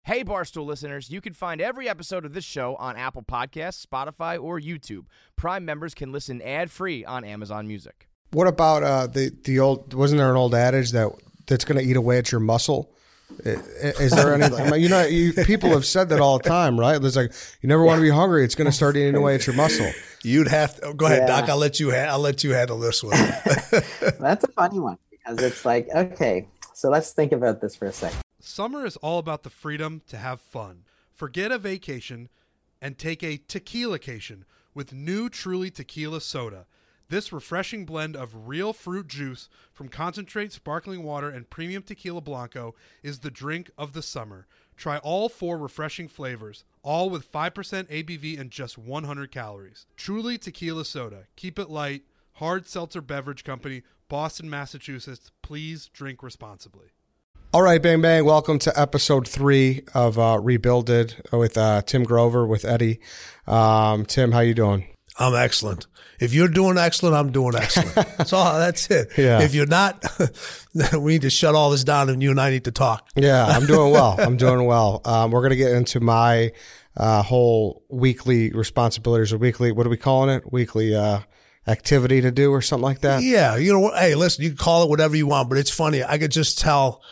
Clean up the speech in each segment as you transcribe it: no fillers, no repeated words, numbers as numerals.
Hey, Barstool listeners, you can find every episode of this show on Apple Podcasts, Spotify, or YouTube. Prime members can listen ad-free on Amazon Music. What about the old, wasn't there an old adage that's going to eat away at your muscle? Is there any, I mean, people have said that all the time, right? There's like, you never want to be hungry. It's going to start eating away at your muscle. You'd have to, go ahead, Doc. I'll let you handle this one. That's a funny one because it's like, okay, so let's think about this for a second. Summer is all about the freedom to have fun. Forget a vacation and take a tequila-cation with new Truly Tequila Soda. This refreshing blend of real fruit juice from concentrate sparkling water and premium tequila blanco is the drink of the summer. Try all 4 refreshing flavors, all with 5% ABV and just 100 calories. Truly Tequila Soda. Keep it light. Hard Seltzer Beverage Company, Boston, Massachusetts. Please drink responsibly. All right, Bang Bang. Welcome to episode 3 of Rebuilded with Tim Grover, with Eddie. Tim, how you doing? I'm excellent. If you're doing excellent, I'm doing excellent. That's it. Yeah. If you're not, we need to shut all this down and you and I need to talk. Yeah, I'm doing well. We're going to get into my whole weekly responsibilities or weekly, what are we calling it? Weekly activity to do or something like that? Yeah. You know what? Hey, listen, you can call it whatever you want, but it's funny. I could just tell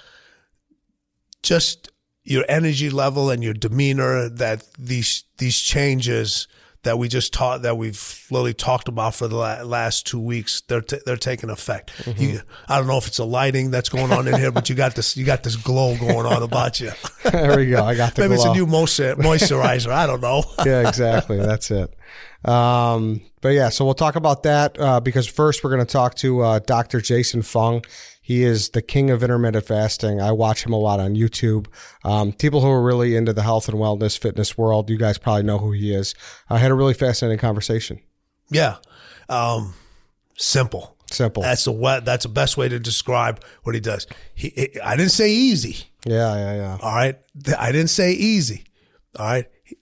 just your energy level and your demeanor that these changes that we've literally talked about for the last 2 weeks, they're taking effect. Mm-hmm. I don't know if it's a lighting that's going on in here, but you got this glow going on about you. There we go. I got the Maybe glow. It's a new moisturizer. I don't know. Yeah, exactly. That's it. But yeah, so we'll talk about that because first we're going to talk to Dr. Jason Fung. He is the king of intermittent fasting. I watch him a lot on YouTube. People who are really into the health and wellness, fitness world, you guys probably know who he is. I had a really fascinating conversation. Yeah. Simple. That's the best way to describe what he does. I didn't say easy. Yeah. All right. I didn't say easy. All right.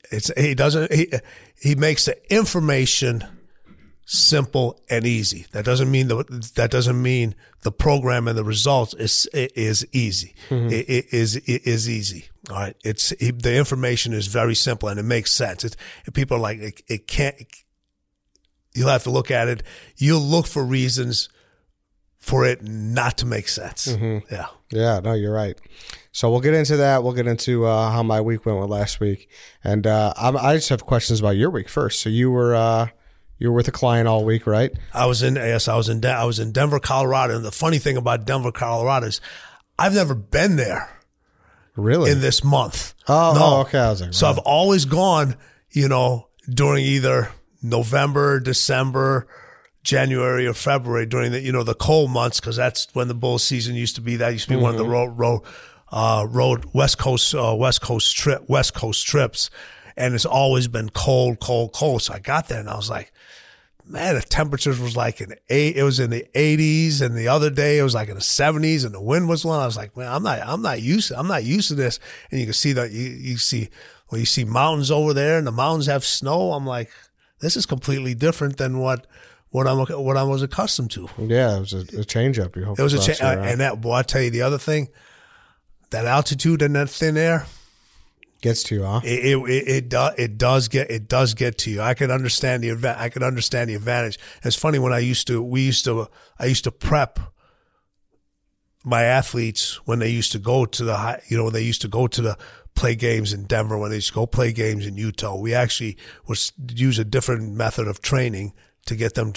He makes the information simple and easy. That doesn't mean the program and the results is easy. Mm-hmm. It is easy. All right. The information is very simple and it makes sense. People are like, it can't, you'll have to look at it. You'll look for reasons for it not to make sense. Mm-hmm. Yeah. Yeah, no, you're right. So we'll get into that. We'll get into how my week went with last week. And I just have questions about your week first. So you were with a client all week, right? I was in Denver, Colorado. And the funny thing about Denver, Colorado is I've never been there. Really? In this month. Oh, okay. I was like, so I've always gone, during either November, December, January or February during the cold months, because that's when the bull season used to be. That used to be one of the road West Coast trips. And it's always been cold. So I got there and I was like, man, the temperatures was like it was in the 80s, and the other day it was like in the 70s, and the wind was blowing. I was like, man, I'm not used to this. And you can see that you see mountains over there, and the mountains have snow. I'm like, this is completely different than what I was accustomed to. Yeah, it was a change up. It was a change, and I'll tell you the other thing, that altitude and that thin air. Gets to you, huh? It does get to you. I can understand the advantage. It's funny when I used to prep my athletes when they used to go to the play games in Denver, when they used to go play games in Utah. We actually would use a different method of training to get them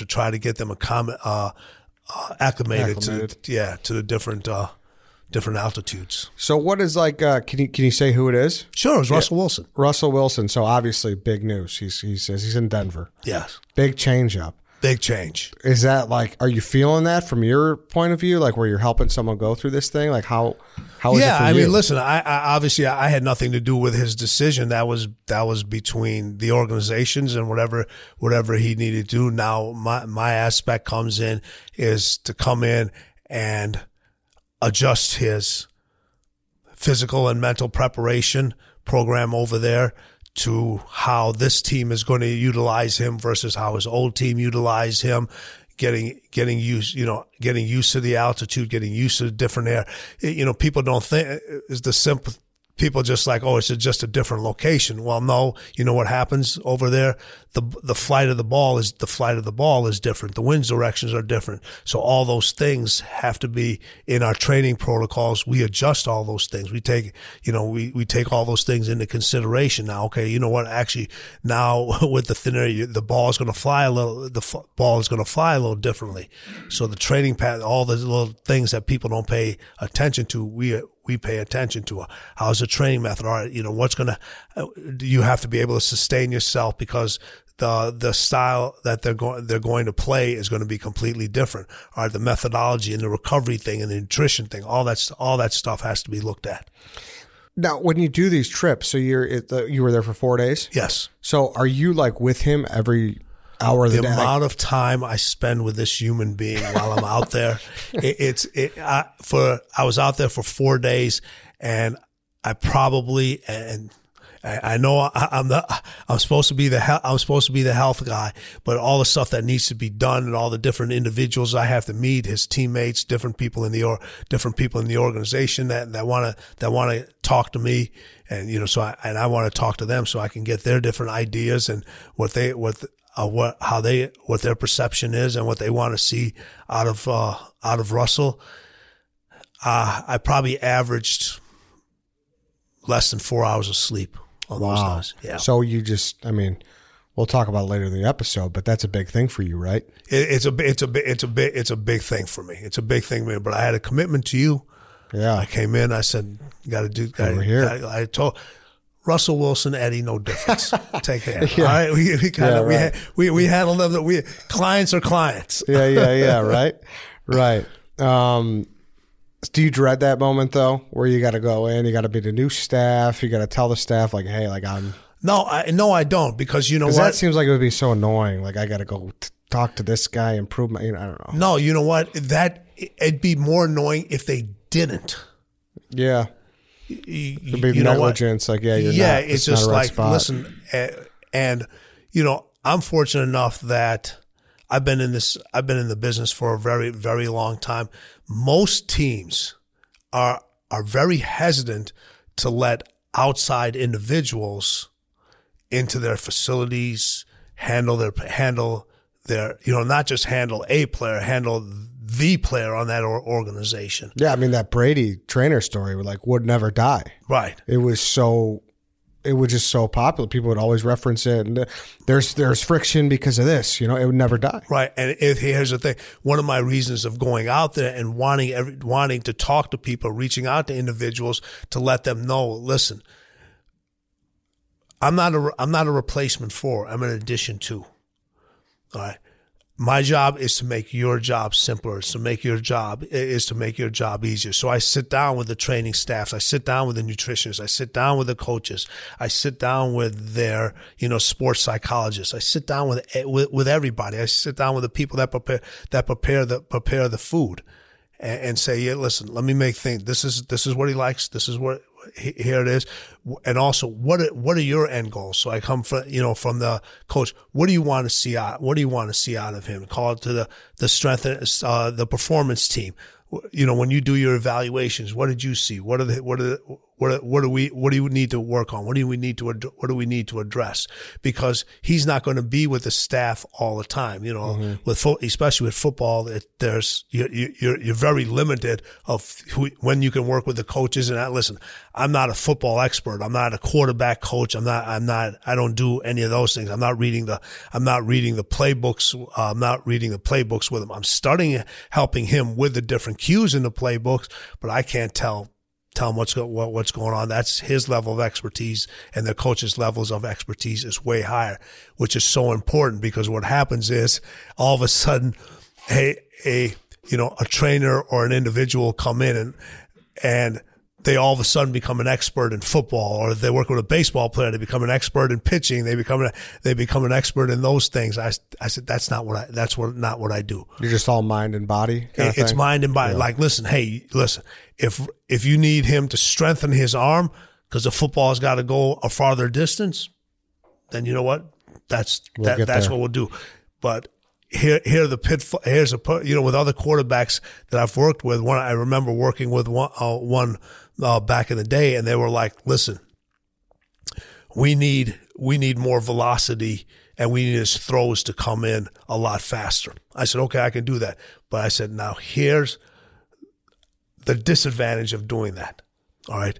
acclimated to the different altitudes. So what is can you say who it is? Sure, it was Russell Wilson. Russell Wilson. So obviously big news. He says he's in Denver. Yes. Big change up. Big change. Is that are you feeling that from your point of view? Where you're helping someone go through this thing? How is it for you? Yeah, I mean, listen, I obviously I had nothing to do with his decision. That was between the organizations and whatever he needed to do. Now my aspect comes in is to come in and adjust his physical and mental preparation program over there to how this team is going to utilize him versus how his old team utilized him, getting used to the altitude, getting used to the different air. People don't think is the simple people just like, oh, it's just a different location. Well, no, you know what happens over there? The flight of the ball is different. The wind directions are different. So all those things have to be in our training protocols. We adjust all those things. We take, we take all those things into consideration. Now, okay, you know what? Actually, now with the thin air, the ball is going to fly a little. The ball is going to fly a little differently. So the training path, all the little things that people don't pay attention to, we pay attention to. How's the training method? All right, you have to be able to sustain yourself because the style that they're going to play is going to be completely different. All right, the methodology and the recovery thing and the nutrition thing, all that stuff has to be looked at. Now, when you do these trips, so you were there for 4 days? Yes. So are you like with him every hour of the day? The amount of time I spend with this human being while I'm out there, I was out there for 4 days, and I know I'm supposed to be the health guy, but all the stuff that needs to be done and all the different individuals I have to meet, his teammates, different people in the organization that want to talk to me, and I want to talk to them so I can get their different ideas and what their perception is and what they want to see out of Russell. I probably averaged less than 4 hours of sleep on those days. Yeah. So you we'll talk about it later in the episode, but that's a big thing for you, right? It's a big thing for me. It's a big thing for me. But I had a commitment to you. Yeah. I came in. I said, "You got to do." Over here. I told Russell Wilson, Eddie, no difference. Take that. Yeah. All right. We handle them. That clients are clients. Yeah. Right. Do you dread that moment though, where you got to go in, you got to be the new staff, you got to tell the staff like, hey, like I'm. No, I don't, because you know what? That seems like it would be so annoying. Like I got to go talk to this guy, improve my. I don't know. No, you know what? It'd be more annoying if they didn't. Yeah. It'd be negligence. Like you're not. It's just not a right like spot. Listen, and I'm fortunate enough that I've been in the business for a very, very long time. Most teams are very hesitant to let outside individuals into their facilities, handle their not just handle a player, handle the player on that organization. Yeah, I mean that Brady trainer story would never die. Right. It was just so popular. People would always reference it. And there's friction because of this. It would never die. Right. And here's the thing. One of my reasons of going out there and wanting to talk to people, reaching out to individuals to let them know, listen, I'm not a replacement for. I'm an addition to. All right. My job is to make your job simpler, is to make your job easier. So I sit down with the training staffs. I sit down with the nutritionists. I sit down with the coaches. I sit down with their, sports psychologists. I sit down with everybody. I sit down with the people that prepare the food and say, yeah, listen, let me make things. This is what he likes. This is what, here it is. And also, what are your end goals? So I come from the coach. What do you want to see out? What do you want to see out of him? Call it to the strength, the performance team. When you do your evaluations, what did you see? What do you need to work on? What do we need to address? Because he's not going to be with the staff all the time. Especially with football, you're very limited of when you can work with the coaches. And listen, I'm not a football expert. I'm not a quarterback coach. I don't do any of those things. I'm not reading the playbooks. I'm not reading the playbooks with him. I'm studying, helping him with the different cues in the playbooks, but I can't tell him what's going on. That's his level of expertise, and the coach's levels of expertise is way higher, which is so important, because what happens is all of a sudden a trainer or an individual come in and they all of a sudden become an expert in football, or they work with a baseball player, they become an expert in pitching, they become an expert in those things. I said that's not what I do. You're just all mind and body. It's mind and body. Yeah. Like, listen, if you need him to strengthen his arm because the football's got to go a farther distance, then you know what? That's what we'll do. But here the pitfall. With other quarterbacks that I've worked with. I remember working with one back in the day, and they were like, listen, we need more velocity, and we need his throws to come in a lot faster. I said, okay, I can do that. But I said, now here's the disadvantage of doing that. All right.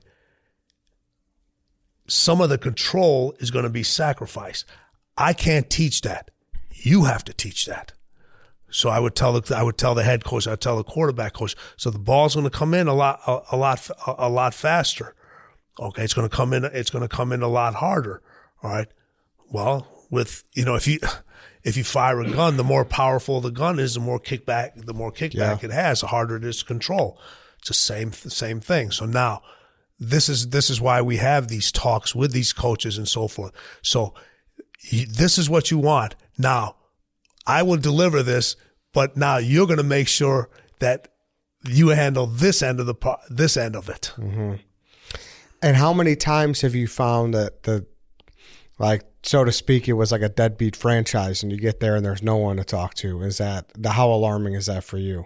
Some of the control is going to be sacrificed. I can't teach that. You have to teach that. So I would tell the head coach, I would tell the quarterback coach. So the ball's going to come in a lot faster. Okay, it's going to come in a lot harder. All right. Well, with if you fire a gun, the more powerful the gun is, the more kickback it has, the harder it is to control. It's the same thing. So now this is why we have these talks with these coaches and so forth. So this is what you want. Now, I will deliver this, but now you're going to make sure that you handle this end of it. Mm-hmm. And how many times have you found that so to speak, it was like a deadbeat franchise, and you get there and there's no one to talk to? How alarming is that for you?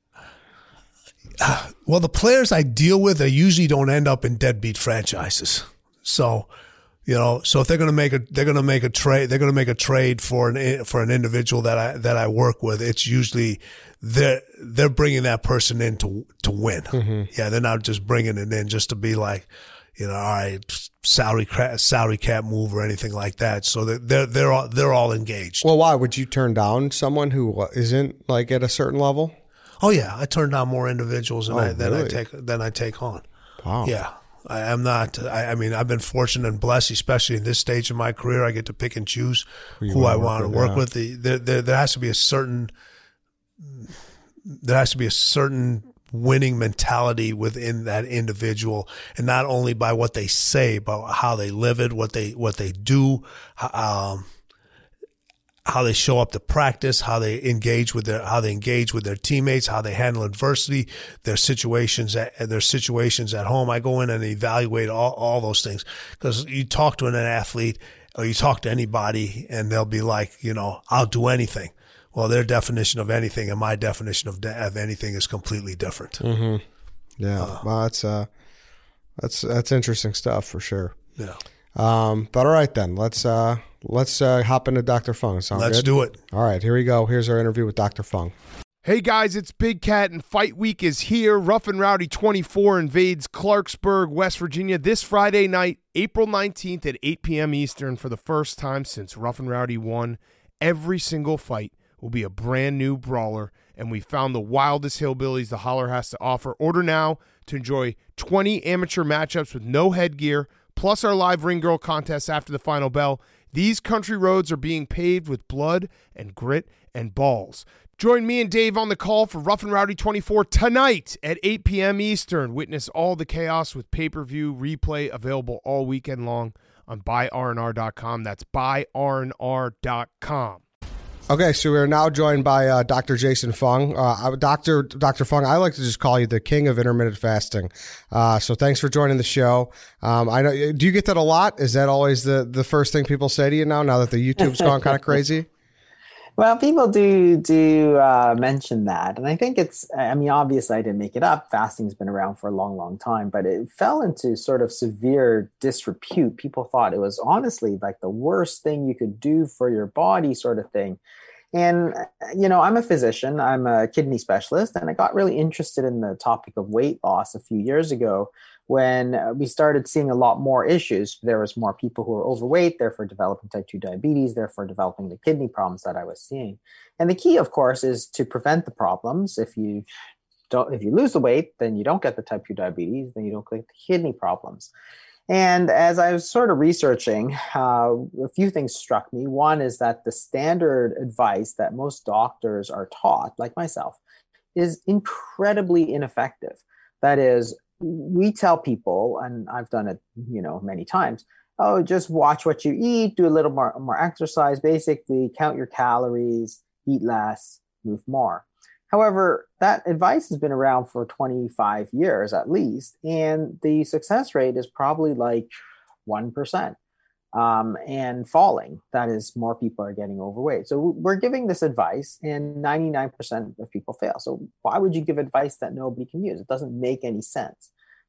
Well, the players I deal with, they usually don't end up in deadbeat franchises. So, so if they're going to make a trade for an individual that I work with, it's usually they're bringing that person in to win. Mm-hmm. Yeah, they're not just bringing it in just to be like, all right, salary cap move or anything like that. So they're all engaged. Well, why would you turn down someone who isn't like at a certain level? Oh yeah, I turn down more individuals than I take on. Wow. Yeah, I'm not. I mean, I've been fortunate and blessed, especially in this stage of my career. I get to pick and choose who I want to work with. There has to be a certain winning mentality within that individual, and not only by what they say, but how they live it, what they do. How they show up to practice, how they engage with their teammates, how they handle adversity, their situations at home. I go in and evaluate all those things, because you talk to an athlete or you talk to anybody and they'll be like, I'll do anything. Well, their definition of anything and my definition of anything is completely different. Mm-hmm. Yeah, well, that's interesting stuff for sure. Yeah. But all right then, let's hop into Dr. Fung. Sound Let's good? do it. All right, here we go. Here's our interview with Dr. Fung. Hey guys, it's Big Cat, and Fight Week is here. Rough and Rowdy 24 invades Clarksburg, West Virginia this Friday night, April 19th at 8 p.m. Eastern. For the first time since Rough and Rowdy won, every single fight will be a brand new brawler, and we found the wildest hillbillies the Holler has to offer. Order now to enjoy 20 amateur matchups with no headgear, plus our live ring girl contest after the final bell. These country roads are being paved with blood and grit and balls. Join me and Dave on the call for Rough and Rowdy 24 tonight at 8 p.m. Eastern. Witness all the chaos with pay-per-view replay available all weekend long on buyrnr.com. That's buyrnr.com. Okay, so we're now joined by Dr. Jason Fung. Dr. Fung, I like to just call you the king of intermittent fasting. So thanks for joining the show. I know. Do you get that a lot? Is that always the first thing people say to you now that the YouTube's gone kind of crazy? Well, people do mention that. And I think obviously I didn't make it up. Fasting's been around for a long, long time, but it fell into sort of severe disrepute. People thought it was honestly like the worst thing you could do for your body sort of thing. And, I'm a physician, I'm a kidney specialist, and I got really interested in the topic of weight loss a few years ago when we started seeing a lot more issues. There was more people who were overweight, therefore developing type 2 diabetes, therefore developing the kidney problems that I was seeing. And the key, of course, is to prevent the problems. If you lose the weight, then you don't get the type 2 diabetes, then you don't get the kidney problems. And as I was sort of researching, a few things struck me. One is that the standard advice that most doctors are taught, like myself, is incredibly ineffective. That is, we tell people, and I've done it, many times, just watch what you eat, do a little more exercise, basically count your calories, eat less, move more. However, that advice has been around for 25 years at least, and the success rate is probably like 1%. And falling. That is, more people are getting overweight. So we're giving this advice and 99% of people fail. So why would you give advice that nobody can use? It doesn't make any sense.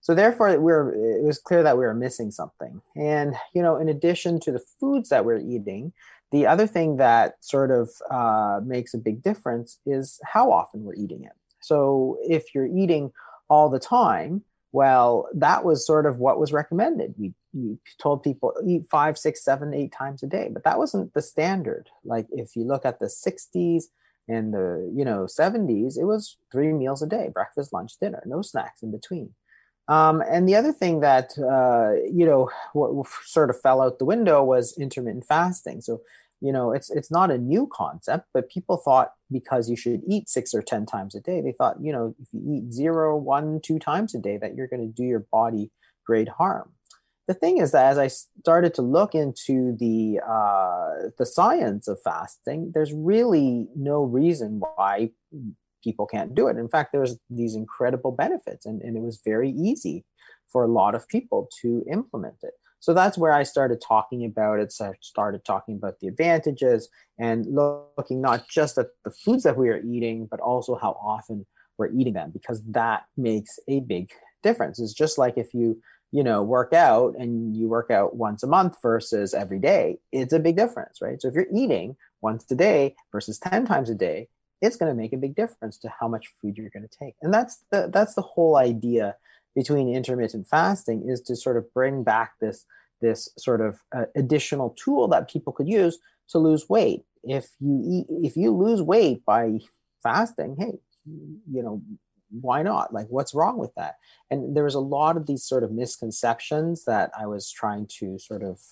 So therefore, it was clear that we were missing something. And, in addition to the foods that we're eating, the other thing that sort of makes a big difference is how often we're eating it. So if you're eating all the time, well, that was sort of what was recommended. We told people eat 5, 6, 7, 8 times a day, but that wasn't the standard. Like if you look at the 60s and the 70s, it was 3 meals a day: breakfast, lunch, dinner, no snacks in between. And the other thing that what sort of fell out the window was intermittent fasting. So it's not a new concept, but people thought because you should eat 6 or 10 times a day, they thought, if you eat 0, 1, 2 times a day, that you're going to do your body great harm. The thing is that as I started to look into the science of fasting, there's really no reason why people can't do it. In fact, there's these incredible benefits, and it was very easy for a lot of people to implement it. So that's where I started talking about it. So I started talking about the advantages and looking not just at the foods that we are eating, but also how often we're eating them, because that makes a big difference. It's just like if you work out and you work out once a month versus every day, it's a big difference, right? So if you're eating once a day versus 10 times a day, it's going to make a big difference to how much food you're going to take. And that's the whole idea between intermittent fasting, is to sort of bring back this sort of additional tool that people could use to lose weight. If you lose weight by fasting, hey, why not? Like, what's wrong with that? And there was a lot of these sort of misconceptions that I was trying to sort of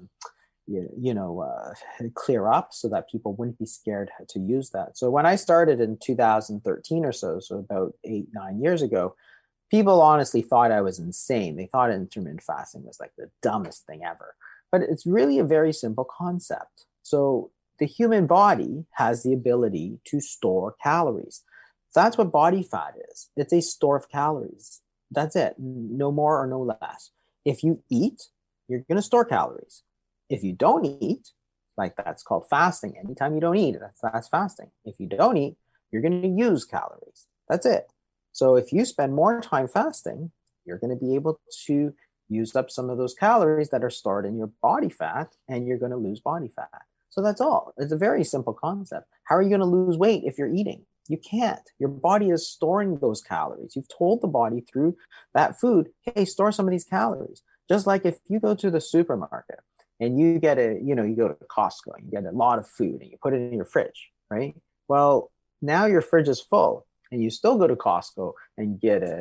clear up so that people wouldn't be scared to use that. So when I started in 2013 or so about 8-9 years ago, people honestly thought I was insane. They thought intermittent fasting was like the dumbest thing ever. But it's really a very simple concept. So the human body has the ability to store calories. That's what body fat is. It's a store of calories. That's it. No more or no less. If you eat, you're going to store calories. If you don't eat, like that's called fasting. Anytime you don't eat, that's fasting. If you don't eat, you're going to use calories. That's it. So if you spend more time fasting, you're going to be able to use up some of those calories that are stored in your body fat, and you're going to lose body fat. So that's all. It's a very simple concept. How are you going to lose weight if you're eating? You can't. Your body is storing those calories. You've told the body through that food, hey, store some of these calories. Just like if you go to the supermarket and you get you go to Costco and you get a lot of food and you put it in your fridge, right? Well, now your fridge is full, and you still go to Costco and get a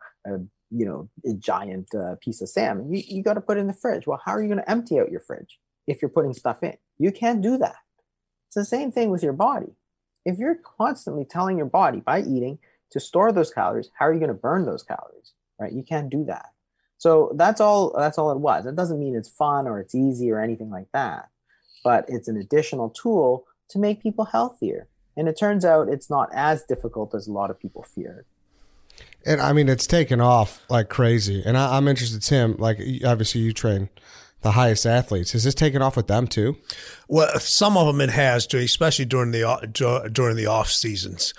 giant piece of salmon. You got to put it in the fridge. Well, how are you going to empty out your fridge if you're putting stuff in? You can't do that. It's the same thing with your body. If you're constantly telling your body by eating to store those calories, how are you going to burn those calories, right? You can't do that. So that's all it was. It doesn't mean it's fun or it's easy or anything like that, but it's an additional tool to make people healthier. And it turns out it's not as difficult as a lot of people feared. And I mean, it's taken off like crazy. And I'm interested, Tim, like obviously you train the highest athletes. Is this taken off with them too? Well, some of them it has, especially during the off seasons.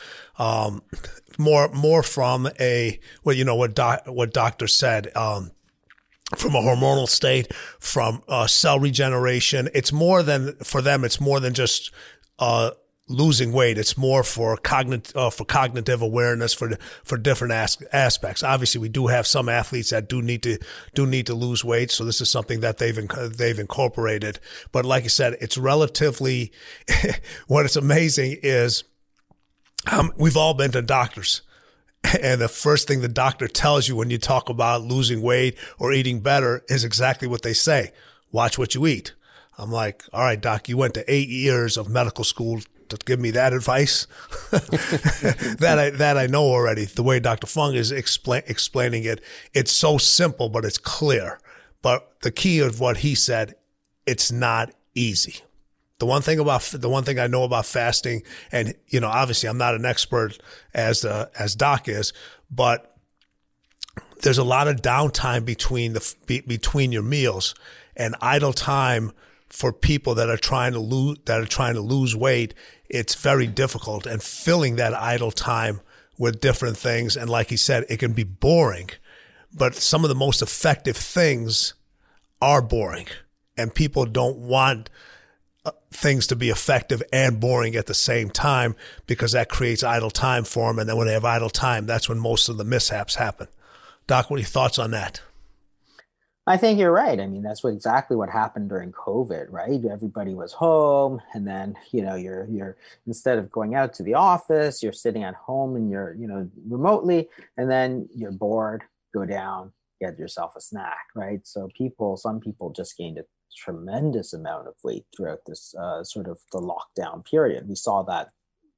More from what doctor said, from a hormonal state, from cell regeneration. It's more than for them. It's more than just losing weight. It's more for cognitive awareness for different aspects. Obviously, we do have some athletes that do need to lose weight, so this is something that they've incorporated. But like you said, it's relatively. What is amazing is we've all been to doctors, and the first thing the doctor tells you when you talk about losing weight or eating better is exactly what they say: watch what you eat. I'm like, all right, doc, you went to 8 years of medical school to give me that advice. that I know already. The way Dr. Fung is explaining it, it's so simple, but it's clear. But the key of what he said, it's not easy. The one thing I know about fasting, and obviously I'm not an expert as Doc is, but there's a lot of downtime between your meals, and idle time for people that are trying to lose weight. It's very difficult, and filling that idle time with different things. And like he said, it can be boring, but some of the most effective things are boring, and people don't want things to be effective and boring at the same time, because that creates idle time for them. And then when they have idle time, that's when most of the mishaps happen. Doc, what are your thoughts on that? I think you're right. I mean, that's exactly what happened during COVID, right? Everybody was home, and then, you're instead of going out to the office, you're sitting at home and you're, remotely, and then you're bored, go down, get yourself a snack, right? So some people just gained a tremendous amount of weight throughout this sort of the lockdown period. We saw that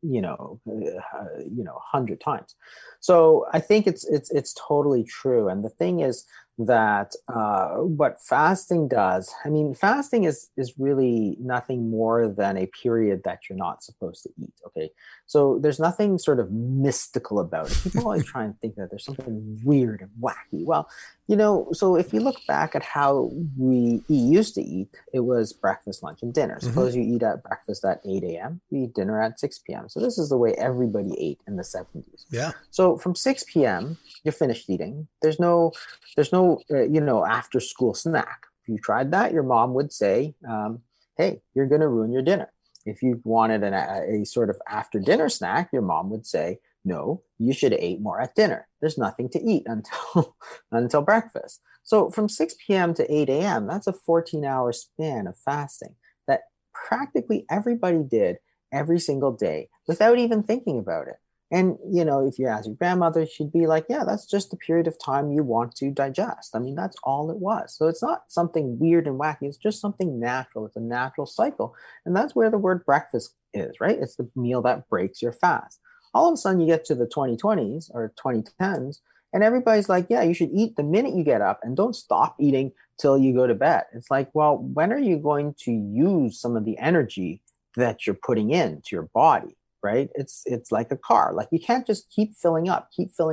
100 times. So I think it's totally true. And the thing is that what fasting does, I mean, fasting is really nothing more than a period that you're not supposed to eat. Okay. So there's nothing sort of mystical about it. People always try and think that there's something weird and wacky. Well, so if you look back at how we used to eat, it was breakfast, lunch, and dinner. Suppose you eat at breakfast at 8 a.m., you eat dinner at 6 p.m. So this is the way everybody ate in the 70s. Yeah. So from 6 p.m., you're finished eating. There's no after school snack. If you tried that, your mom would say, hey, you're going to ruin your dinner. If you wanted a sort of after dinner snack, your mom would say, no, you should have ate more at dinner. There's nothing to eat until breakfast. So from 6 p.m. to 8 a.m., that's a 14-hour span of fasting that practically everybody did every single day without even thinking about it. And, if you ask your grandmother, she'd be like, yeah, that's just the period of time you want to digest. I mean, that's all it was. So it's not something weird and wacky. It's just something natural. It's a natural cycle. And that's where the word breakfast is, right? It's the meal that breaks your fast. All of a sudden you get to the 2020s or 2010s, and everybody's like, yeah, you should eat the minute you get up and don't stop eating till you go to bed. It's like, well, when are you going to use some of the energy that you're putting into your body, right? It's like a car. Like, you can't just keep filling up.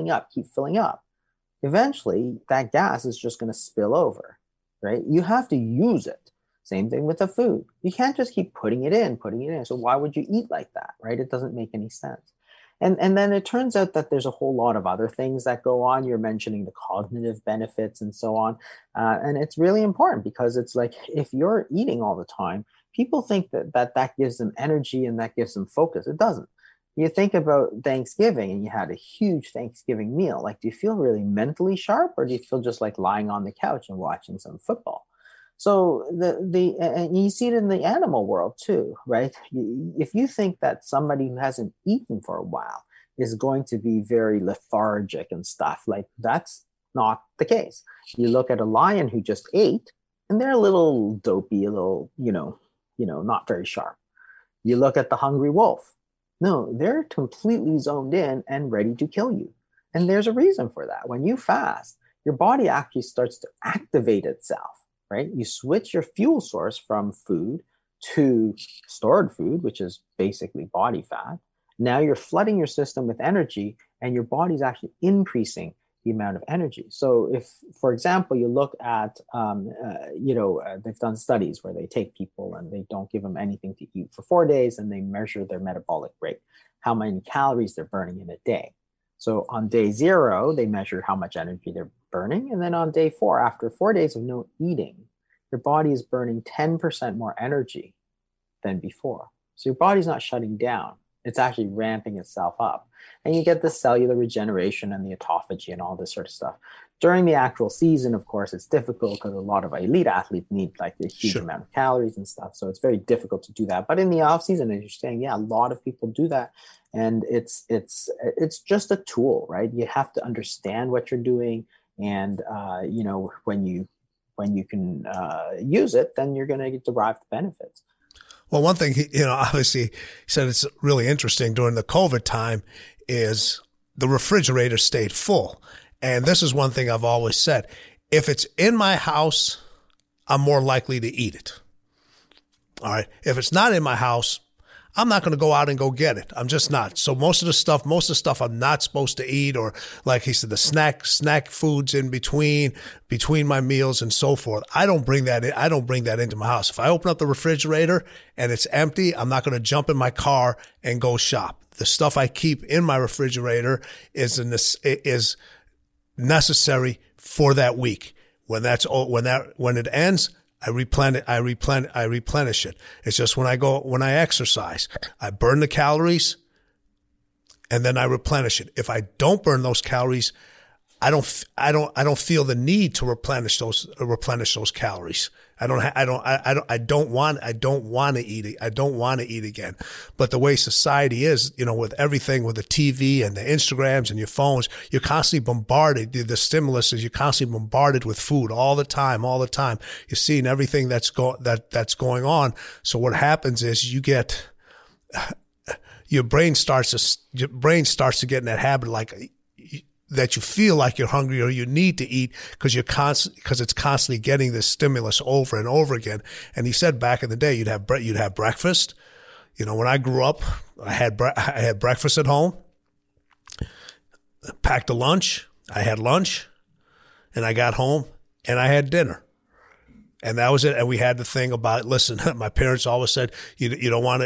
Eventually, that gas is just going to spill over, right? You have to use it. Same thing with the food. You can't just keep putting it in. So why would you eat like that, right? It doesn't make any sense. And then it turns out that there's a whole lot of other things that go on. You're mentioning the cognitive benefits and so on. And it's really important, because it's like, if you're eating all the time, people think that gives them energy and that gives them focus. It doesn't. You think about Thanksgiving and you had a huge Thanksgiving meal. Like, do you feel really mentally sharp, or do you feel just like lying on the couch and watching some football? So and you see it in the animal world too, right? If you think that somebody who hasn't eaten for a while is going to be very lethargic and stuff, like, that's not the case. You look at a lion who just ate, and they're a little dopey, a little, not very sharp. You look at the hungry wolf. No, they're completely zoned in and ready to kill you. And there's a reason for that. When you fast, your body actually starts to activate itself. Right? You switch your fuel source from food to stored food, which is basically body fat. Now you're flooding your system with energy, and your body's actually increasing the amount of energy. So if, for example, you look at, they've done studies where they take people and they don't give them anything to eat for 4 days, and they measure their metabolic rate, how many calories they're burning in a day. So on day 0, they measure how much energy they're burning. And then on day 4, after 4 days of no eating, your body is burning 10% more energy than before. So your body's not shutting down. It's actually ramping itself up. And you get the cellular regeneration and the autophagy and all this sort of stuff. During the actual season, of course, it's difficult, because a lot of elite athletes need like a huge amount of calories and stuff. So it's very difficult to do that. But in the off season, as you're saying, yeah, a lot of people do that. And it's just a tool, right? You have to understand what you're doing. And, when you can use it, then you're going to derive the benefits. Well, one thing, obviously he said it's really interesting during the COVID time is the refrigerator stayed full. And this is one thing I've always said. If it's in my house, I'm more likely to eat it. All right. If it's not in my house, I'm not going to go out and go get it. I'm just not. So most of the stuff I'm not supposed to eat, or like he said, the snack foods in between my meals and so forth. I don't bring that in. I don't bring that into my house. If I open up the refrigerator and it's empty, I'm not going to jump in my car and go shop. The stuff I keep in my refrigerator is necessary for that week. When it ends, I replenish it. It's just when I exercise, I burn the calories and then I replenish it. If I don't burn those calories, I don't feel the need to replenish those calories. I don't want to eat it. I don't want to eat again. But the way society is, with everything, with the TV and the Instagrams and your phones, you're constantly bombarded. The stimulus is you're constantly bombarded with food all the time. You're seeing everything that's going on. So what happens is your brain starts to get in that habit, like that you feel like you're hungry or you need to eat because it's constantly getting this stimulus over and over again. And he said back in the day, you'd have breakfast. When I grew up, I had breakfast at home, packed a lunch. I had lunch, and I got home and I had dinner. And that was it. And we had the thing about, listen, my parents always said, you don't want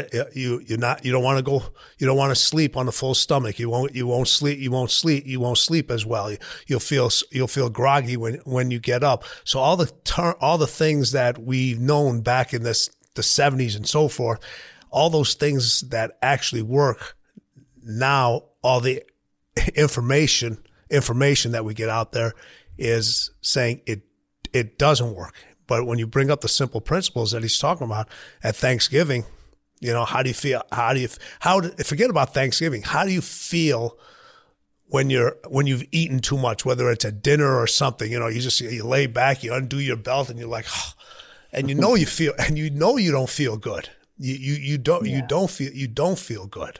to sleep on a full stomach. You won't sleep as well. You'll feel groggy when you get up. So all the things that we've known back in the 70s and so forth, all those things that actually work now, all the information that we get out there is saying it doesn't work. But when you bring up the simple principles that he's talking about at Thanksgiving, how do you feel? Forget about Thanksgiving. How do you feel when you've eaten too much, whether it's at dinner or something? You lay back, you undo your belt, and you're like, oh, and you don't feel good. You don't feel good.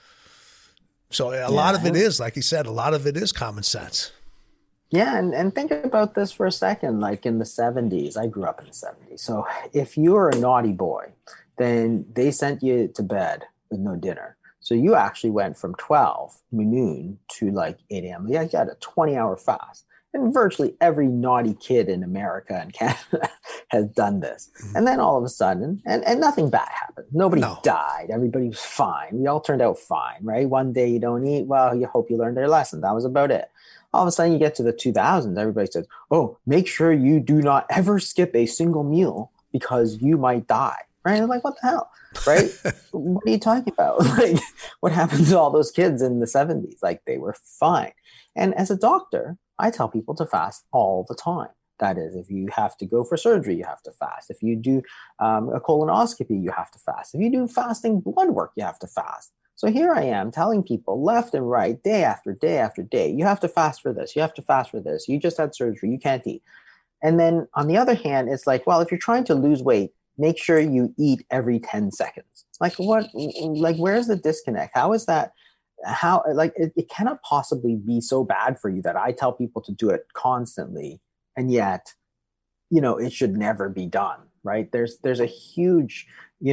So a lot of it is, like he said, a lot of it is common sense. Yeah, and think about this for a second. Like in the 70s, I grew up in the 70s. So if you were a naughty boy, then they sent you to bed with no dinner. So you actually went from 12 noon to like 8 a.m. Yeah, you had a 20-hour fast. And virtually every naughty kid in America and Canada has done this. And then all of a sudden, and nothing bad happened. Nobody died. Everybody was fine. We all turned out fine, right? One day you don't eat. Well, you hope you learned their lesson. That was about it. All of a sudden you get to the 2000s, everybody says, oh, make sure you do not ever skip a single meal because you might die, right? I'm like, what the hell, right? What are you talking about? Like, what happened to all those kids in the 70s? Like, they were fine. And as a doctor, I tell people to fast all the time. That is, if you have to go for surgery, you have to fast. If you do a colonoscopy, you have to fast. If you do fasting blood work, you have to fast. So here I am telling people left and right, day after day after day, you have to fast for this. You have to fast for this. You just had surgery. You can't eat. And then on the other hand, it's like, well, if you're trying to lose weight, make sure you eat every 10 seconds. Like what? Like, where's the disconnect? How is that? How, like, it cannot possibly be so bad for you that I tell people to do it constantly. And yet, it should never be done, right? There's a huge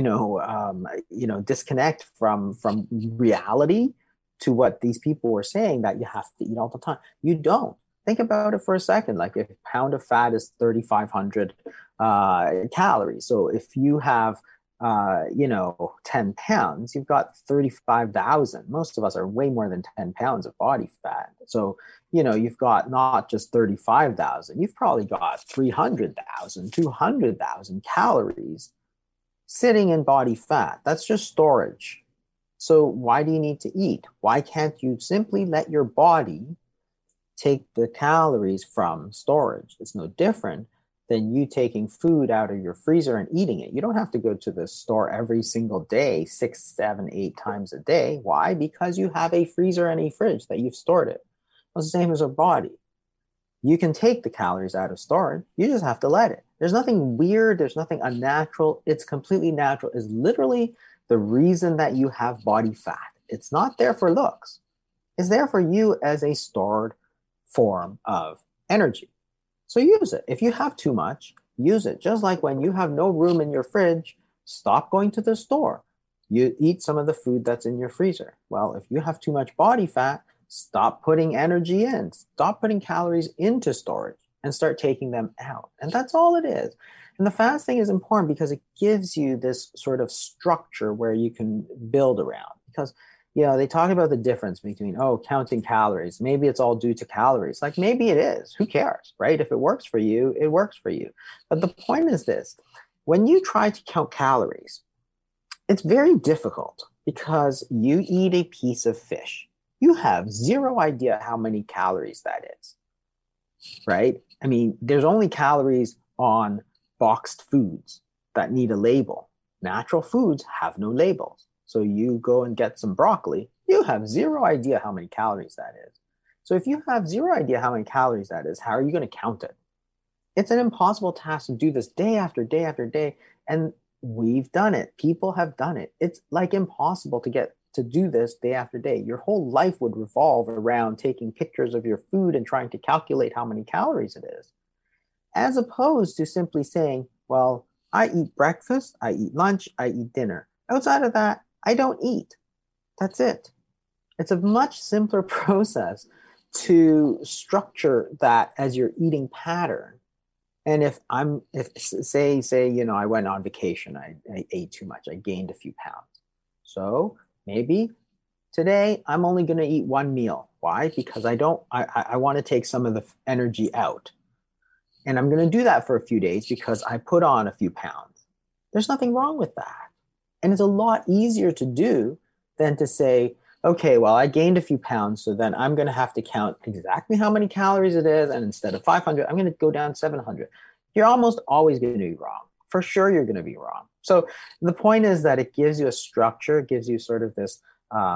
disconnect from reality to what these people were saying, that you have to eat all the time. You don't. Think about it for a second. Like, if a pound of fat is 3,500 calories. So if you have 10 pounds, you've got 35,000. Most of us are way more than 10 pounds of body fat. So, you've got not just 35,000, you've probably got 300,000, 200,000 calories sitting in body fat. That's just storage. So why do you need to eat? Why can't you simply let your body take the calories from storage? It's no different than you taking food out of your freezer and eating it. You don't have to go to the store every single day, 6, 7, 8 times a day. Why? Because you have a freezer and a fridge that you've stored it. It's the same as our body. You can take the calories out of storage. You just have to let it. There's nothing weird. There's nothing unnatural. It's completely natural. It's literally the reason that you have body fat. It's not there for looks. It's there for you as a stored form of energy. So use it. If you have too much, use it. Just like when you have no room in your fridge, stop going to the store. You eat some of the food that's in your freezer. Well, if you have too much body fat, stop putting energy in. Stop putting calories into storage and start taking them out. And that's all it is. And the fasting is important because it gives you this sort of structure where you can build around. Because they talk about the difference between, counting calories. Maybe it's all due to calories. Like maybe it is. Who cares, right? If it works for you, it works for you. But the point is this: when you try to count calories, it's very difficult because you eat a piece of fish. You have zero idea how many calories that is, right? I mean, there's only calories on boxed foods that need a label. Natural foods have no labels. So you go and get some broccoli, you have zero idea how many calories that is. So if you have zero idea how many calories that is, how are you going to count it? It's an impossible task to do this day after day after day. And we've done it. People have done it. It's like impossible to do this day after day. Your whole life would revolve around taking pictures of your food and trying to calculate how many calories it is, as opposed to simply saying, well, I eat breakfast, I eat lunch, I eat dinner. Outside of that, I don't eat. That's it. It's a much simpler process to structure that as your eating pattern. And if say, I went on vacation, I ate too much, I gained a few pounds. So maybe today I'm only going to eat one meal. Why? Because I want to take some of the energy out. And I'm going to do that for a few days because I put on a few pounds. There's nothing wrong with that. And it's a lot easier to do than to say, okay, well, I gained a few pounds, so then I'm going to have to count exactly how many calories it is. And instead of 500, I'm going to go down 700. You're almost always going to be wrong. For sure, you're going to be wrong. So the point is that it gives you a structure, it gives you sort of this,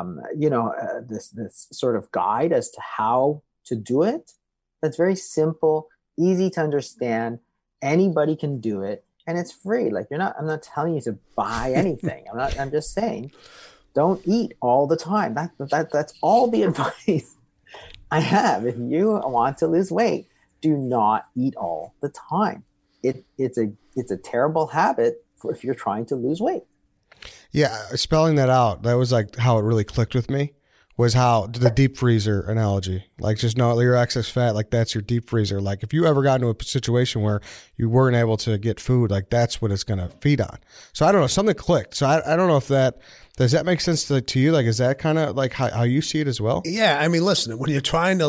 this sort of guide as to how to do it. That's very simple, easy to understand. Anybody can do it, and it's free. Like I'm not telling you to buy anything. I'm just saying, don't eat all the time. That's all the advice I have. If you want to lose weight, do not eat all the time. It's a terrible habit if you're trying to lose weight. Yeah, spelling that out, that was like how it really clicked with me, was how the deep freezer analogy. Like just know your excess fat, like that's your deep freezer. Like if you ever got into a situation where you weren't able to get food, like that's what it's going to feed on. So I don't know, something clicked. So I don't know if does that make sense to you? Like, is that kind of like how you see it as well? Yeah. I mean, listen, when you're trying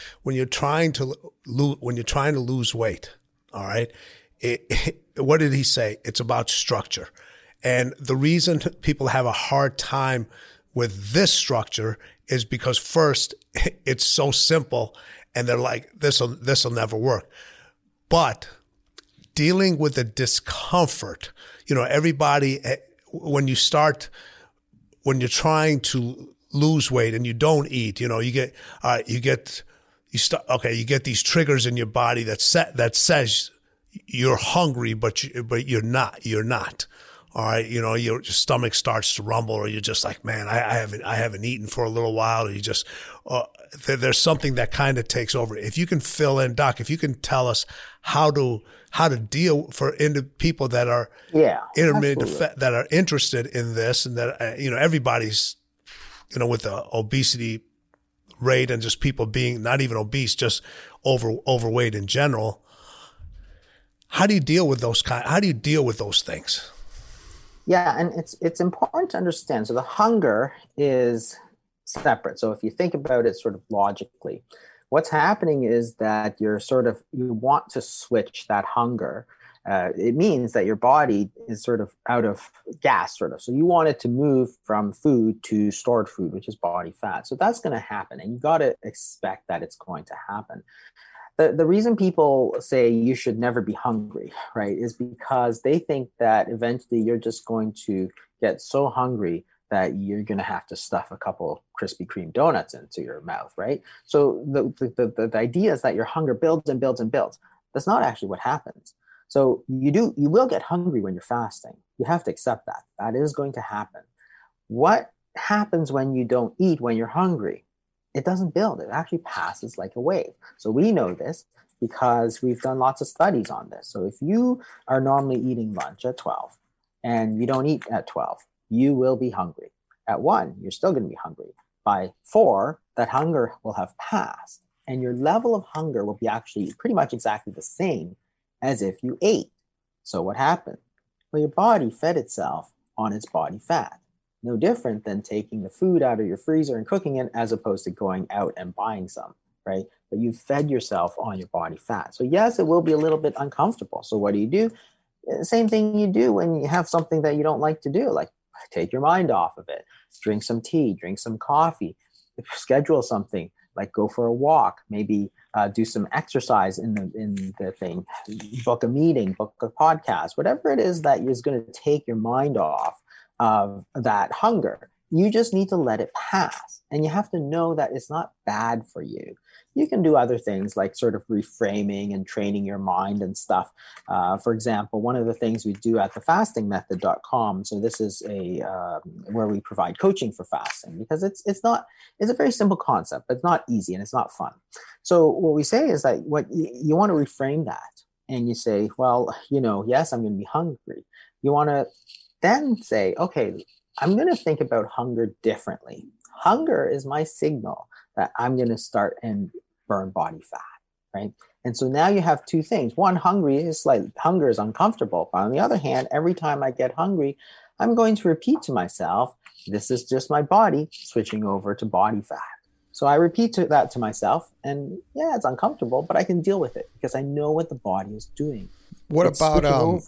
to lose weight, all right, what did he say? It's about structure. And the reason people have a hard time with this structure is because first, it's so simple and they're like, this'll never work. But dealing with the discomfort, everybody, when you're trying to lose weight and you don't eat, you get these triggers in your body that says you're hungry, but you're not. All right, your stomach starts to rumble, or you're just like, man, I haven't eaten for a little while, or you just there's something that kind of takes over. If you can fill in, Doc, if you can tell us how to deal into people that are intermittent that are interested in this, and that everybody's with the obesity rate and just people being not even obese, just overweight in general. How do you deal with those things? Yeah, and it's important to understand. So the hunger is separate. So if you think about it sort of logically, what's happening is that you want to switch that hunger. It means that your body is sort of out of gas, sort of. So you want it to move from food to stored food, which is body fat. So that's going to happen, and you got to expect that it's going to happen. The reason people say you should never be hungry, right, is because they think that eventually you're just going to get so hungry that you're going to have to stuff a couple Krispy Kreme donuts into your mouth, right? So the idea is that your hunger builds and builds and builds. That's not actually what happens. So you will get hungry when you're fasting. You have to accept that. That is going to happen. What happens when you don't eat when you're hungry? It doesn't build. It actually passes like a wave. So we know this because we've done lots of studies on this. So if you are normally eating lunch at 12 and you don't eat at 12, you will be hungry. At 1, you're still going to be hungry. By 4, that hunger will have passed, and your level of hunger will be actually pretty much exactly the same as if you ate. So what happened? Well, your body fed itself on its body fat. No different than taking the food out of your freezer and cooking it as opposed to going out and buying some, right? But you've fed yourself on your body fat. So yes, it will be a little bit uncomfortable. So what do? Same thing you do when you have something that you don't like to do, like take your mind off of it, drink some tea, drink some coffee, schedule something, like go for a walk, maybe do some exercise in the thing, book a meeting, book a podcast, whatever it is that is going to take your mind off of that hunger. You just need to let it pass. And you have to know that it's not bad for you. You can do other things like sort of reframing and training your mind and stuff. For example, one of the things we do at thefastingmethod.com. So this is where we provide coaching for fasting, because it's a very simple concept, but it's not easy and it's not fun. So what we say is that what you want to reframe that, and you say, well, yes, I'm going to be hungry. You want to then say, okay, I'm going to think about hunger differently. Hunger is my signal that I'm going to start and burn body fat, right? And so now you have two things. One, hunger is uncomfortable. But on the other hand, every time I get hungry, I'm going to repeat to myself, this is just my body switching over to body fat. So I repeat that to myself, and yeah, it's uncomfortable, but I can deal with it because I know what the body is doing. What about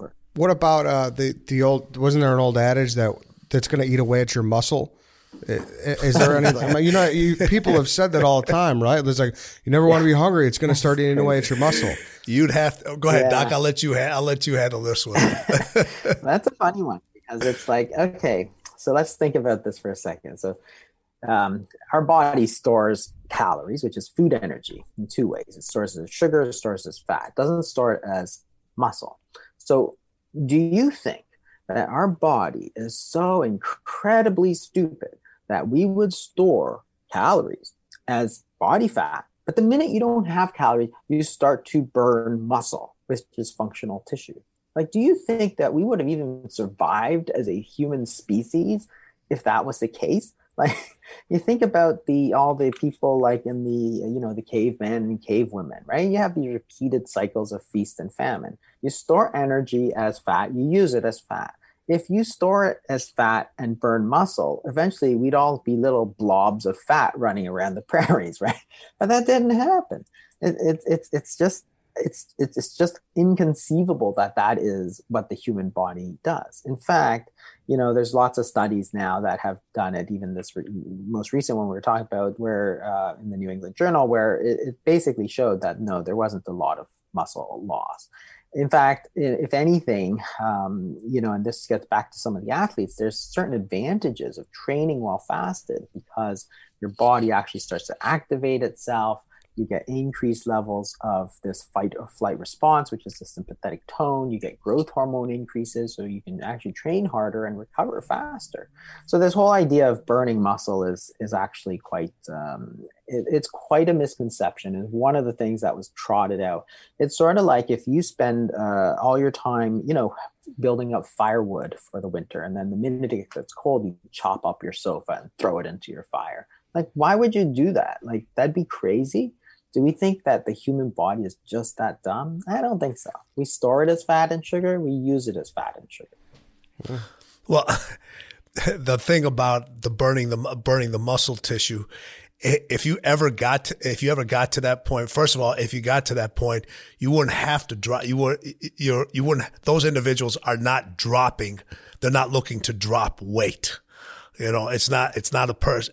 the old? Wasn't there an old adage that's going to eat away at your muscle? Is there any? People have said that all the time, right? There's like, you never want to be hungry; it's going to start eating away at your muscle. You'd have to go ahead, Doc. I'll let you handle this one. That's a funny one because it's like, okay, so let's think about this for a second. So, our body stores calories, which is food energy, in two ways. It stores it as sugar, it stores it as fat. It doesn't store it as muscle. So, do you think that our body is so incredibly stupid that we would store calories as body fat, but the minute you don't have calories, you start to burn muscle, which is functional tissue? Like, do you think that we would have even survived as a human species if that was the case? Like, you think about all the people like in the cavemen and cavewomen, right? You have these repeated cycles of feast and famine. You store energy as fat, you use it as fat. If you store it as fat and burn muscle, eventually we'd all be little blobs of fat running around the prairies, right? But that didn't happen. It's just inconceivable that is what the human body does. In fact, there's lots of studies now that have done it. Even this most recent one we were talking about, where in the New England Journal, where it basically showed that no, there wasn't a lot of muscle loss. In fact, if anything, and this gets back to some of the athletes, there's certain advantages of training while fasted because your body actually starts to activate itself. You get increased levels of this fight or flight response, which is the sympathetic tone. You get growth hormone increases, so you can actually train harder and recover faster. So this whole idea of burning muscle is actually quite, it's quite a misconception. And one of the things that was trotted out, it's sort of like if you spend all your time, building up firewood for the winter, and then the minute it gets cold, you chop up your sofa and throw it into your fire. Like, why would you do that? Like, that'd be crazy. Do we think that the human body is just that dumb? I don't think so. We store it as fat and sugar. We use it as fat and sugar. Well, the thing about the burning the muscle tissue, if you ever got to that point, first of all, if you got to that point, you wouldn't have to drop. You wouldn't. Those individuals are not dropping. They're not looking to drop weight. It's not a person.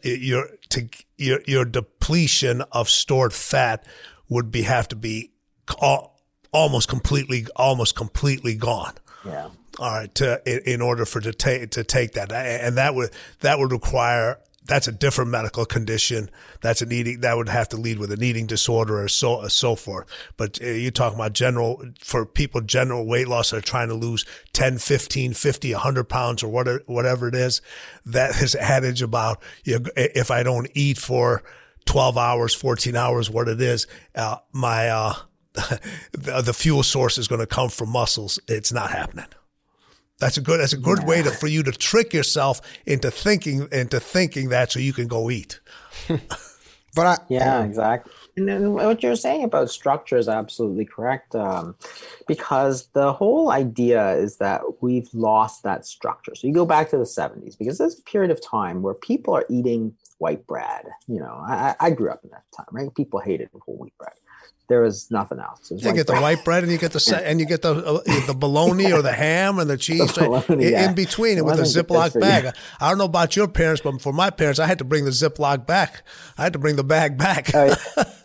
Your depletion of stored fat would have to be almost completely gone. Yeah. All right. In order to take that, and that would require. That's a different medical condition. That would have to lead with an eating disorder or so forth. But you're talking about general weight loss that are trying to lose 10, 15, 50, 100 pounds or whatever it is. That is adage about, if I don't eat for 12 hours, 14 hours, what it is, the fuel source is going to come from muscles. It's not happening. That's a good way for you to trick yourself into thinking that so you can go eat. But exactly. And then what you're saying about structure is absolutely correct, because the whole idea is that we've lost that structure. So you go back to the 70s, because there's a period of time where people are eating white bread. I grew up in that time, right? People hated whole wheat bread. There was nothing else. You get the white bread, and you get the bologna or the ham and the cheese bologna, in between it with a Ziploc bag. I don't know about your parents, but for my parents, I had to bring the Ziploc back. I had to bring the bag back. Oh,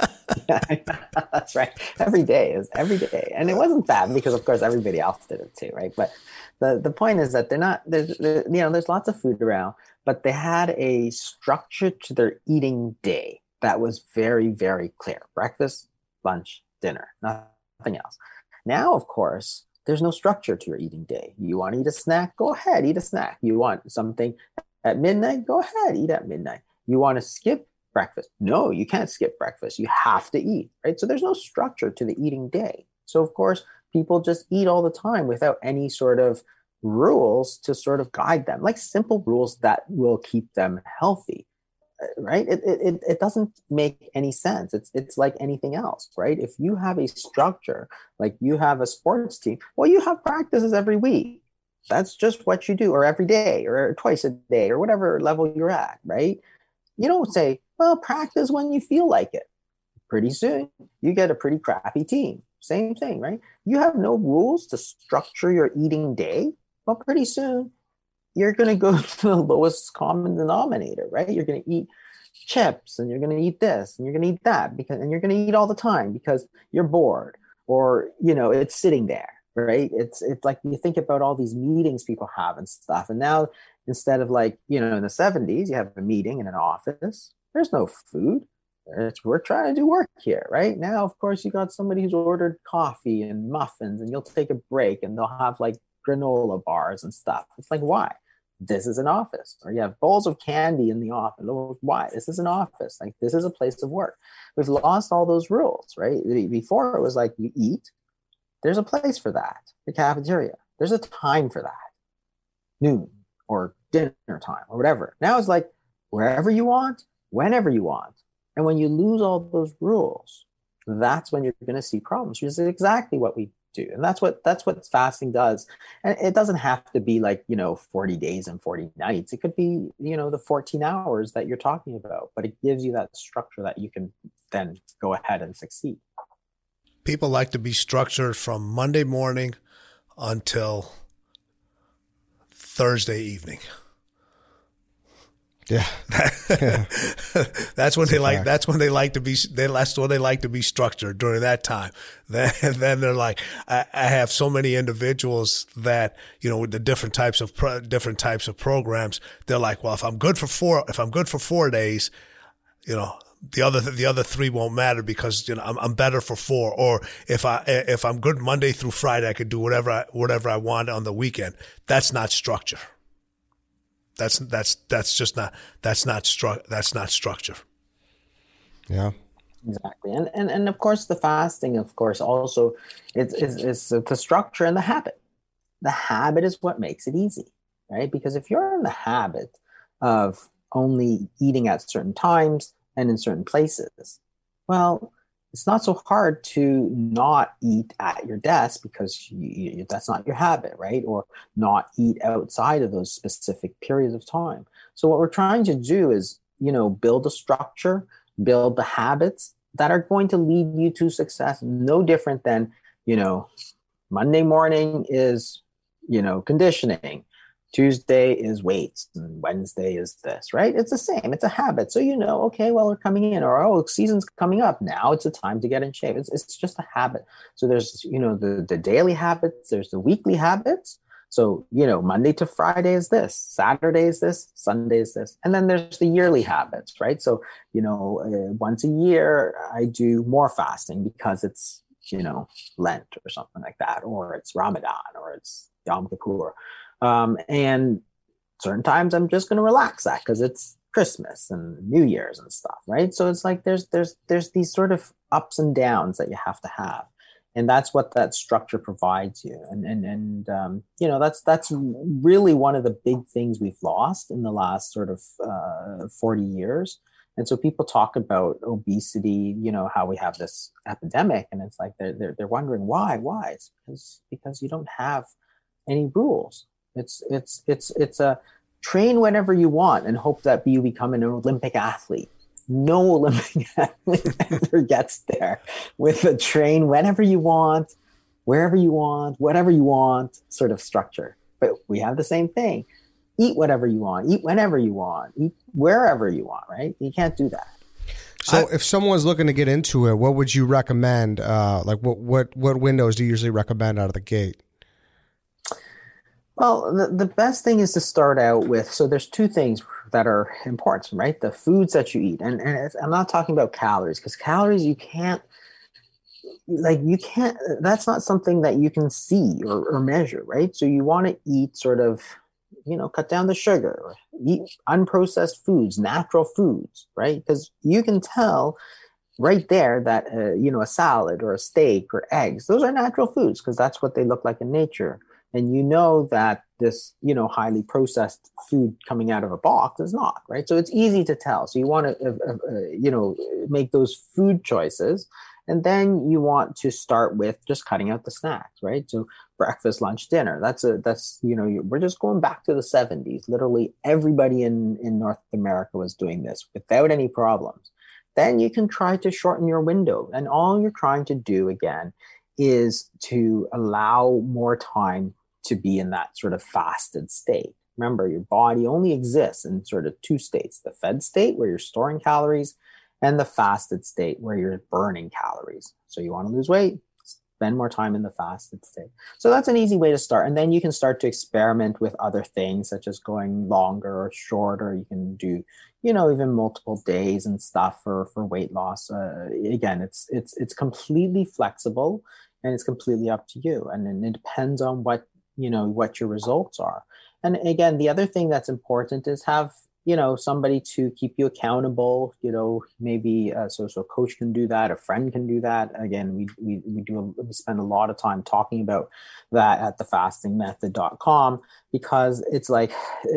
yeah. That's right. Every day, and it wasn't bad because, of course, everybody else did it too, right? But the point is that there's lots of food around, but they had a structure to their eating day that was very, very clear. Breakfast, lunch, dinner, nothing else. Now, of course, there's no structure to your eating day. You want to eat a snack? Go ahead, eat a snack. You want something at midnight? Go ahead, eat at midnight. You want to skip breakfast? No, you can't skip breakfast. You have to eat, right? So there's no structure to the eating day. So, of course, people just eat all the time without any sort of rules to sort of guide them, like simple rules that will keep them healthy. Right? It doesn't make any sense. It's like anything else, right? If you have a structure, like you have a sports team, well, you have practices every week. That's just what you do, or every day, or twice a day, or whatever level you're at, right? You don't say, well, practice when you feel like it. Pretty soon, you get a pretty crappy team. Same thing, right? You have no rules to structure your eating day. Well, pretty soon, you're going to go to the lowest common denominator, right? You're going to eat chips, and you're going to eat this, and you're going to eat that, and you're going to eat all the time because you're bored, or it's sitting there, right? It's like you think about all these meetings people have and stuff, and now instead of in the 70s, you have a meeting in an office. There's no food. We're trying to do work here, right? Now, of course, you got somebody who's ordered coffee and muffins, and you'll take a break, and they'll have granola bars and stuff. It's like, why? This is an office. Or you have bowls of candy in the office. Why? This is an office. This is a place of work. We've lost all those rules, right? Before it was like you eat, there's a place for that. The cafeteria. There's a time for that. Noon or dinner time or whatever. Now it's like wherever you want, whenever you want. And when you lose all those rules, that's when you're going to see problems, which is exactly what we do. And that's what fasting does. And it doesn't have to be 40 days and 40 nights. It could be, the 14 hours that you're talking about, but it gives you that structure that you can then go ahead and succeed. People like to be structured from Monday morning until Thursday evening. Yeah. That's when they like. That's when they like to be. That's when they like to be structured during that time. Then they're like, I have so many individuals that with the different types of programs. They're like, well, if I'm good for 4 days, the other 3 won't matter because I'm better for 4. Or if I'm good Monday through Friday, I could do whatever I want on the weekend. That's not structure. That's not structure. Yeah. Exactly. And of course the fasting, of course, also it's the structure and the habit. The habit is what makes it easy, right? Because if you're in the habit of only eating at certain times and in certain places, well, it's not so hard to not eat at your desk because that's not your habit, right? Or not eat outside of those specific periods of time. So what we're trying to do is, build a structure, build the habits that are going to lead you to success. No different than, Monday morning is, conditioning. Tuesday is weights, and Wednesday is this, right? It's the same. It's a habit. So okay, well, we're coming in, or season's coming up. Now it's a time to get in shape. It's just a habit. So there's, the daily habits, there's the weekly habits. So, Monday to Friday is this, Saturday is this, Sunday is this. And then there's the yearly habits, right? So, once a year I do more fasting because it's, Lent or something like that, or it's Ramadan, or it's Yom Kippur. And certain times I'm just going to relax that because it's Christmas and New Year's and stuff, right? So it's like there's these sort of ups and downs that you have to have, and that's what that structure provides you. And that's really one of the big things we've lost in the last sort of 40 years. And so people talk about obesity, how we have this epidemic, and it's like they're wondering why. It's because you don't have any rules. It's a train whenever you want and hope that you become an Olympic athlete. No Olympic athlete ever gets there with a train whenever you want, wherever you want, whatever you want sort of structure. But we have the same thing. Eat whatever you want, eat whenever you want, eat wherever you want, right? You can't do that. So if someone's looking to get into it, what would you recommend? What windows do you usually recommend out of the gate? Well, the best thing is to start out with, so there's two things that are important, right? The foods that you eat. And I'm not talking about calories, because calories that's not something that you can see or measure, right? So you want to eat sort of, cut down the sugar, eat unprocessed foods, natural foods, right? Because you can tell right there that, a salad or a steak or eggs, those are natural foods because that's what they look like in nature. And that this, highly processed food coming out of a box is not, right? So it's easy to tell. So you want to, make those food choices. And then you want to start with just cutting out the snacks, right? So breakfast, lunch, dinner. We're just going back to the 70s. Literally everybody in North America was doing this without any problems. Then you can try to shorten your window. And all you're trying to do, again, is to allow more time to be in that sort of fasted state. Remember, your body only exists in sort of two states: the fed state, where you're storing calories, and the fasted state, where you're burning calories. So you want to lose weight, spend more time in the fasted state. So that's an easy way to start. And then you can start to experiment with other things, such as going longer or shorter. You can do, even multiple days and stuff for weight loss. Again, it's completely flexible, and it's completely up to you. And then it depends on what your results are. And again, the other thing that's important is have, somebody to keep you accountable, maybe so a coach can do that, a friend can do that. Again, we spend a lot of time talking about that at thefastingmethod.com, because it's like,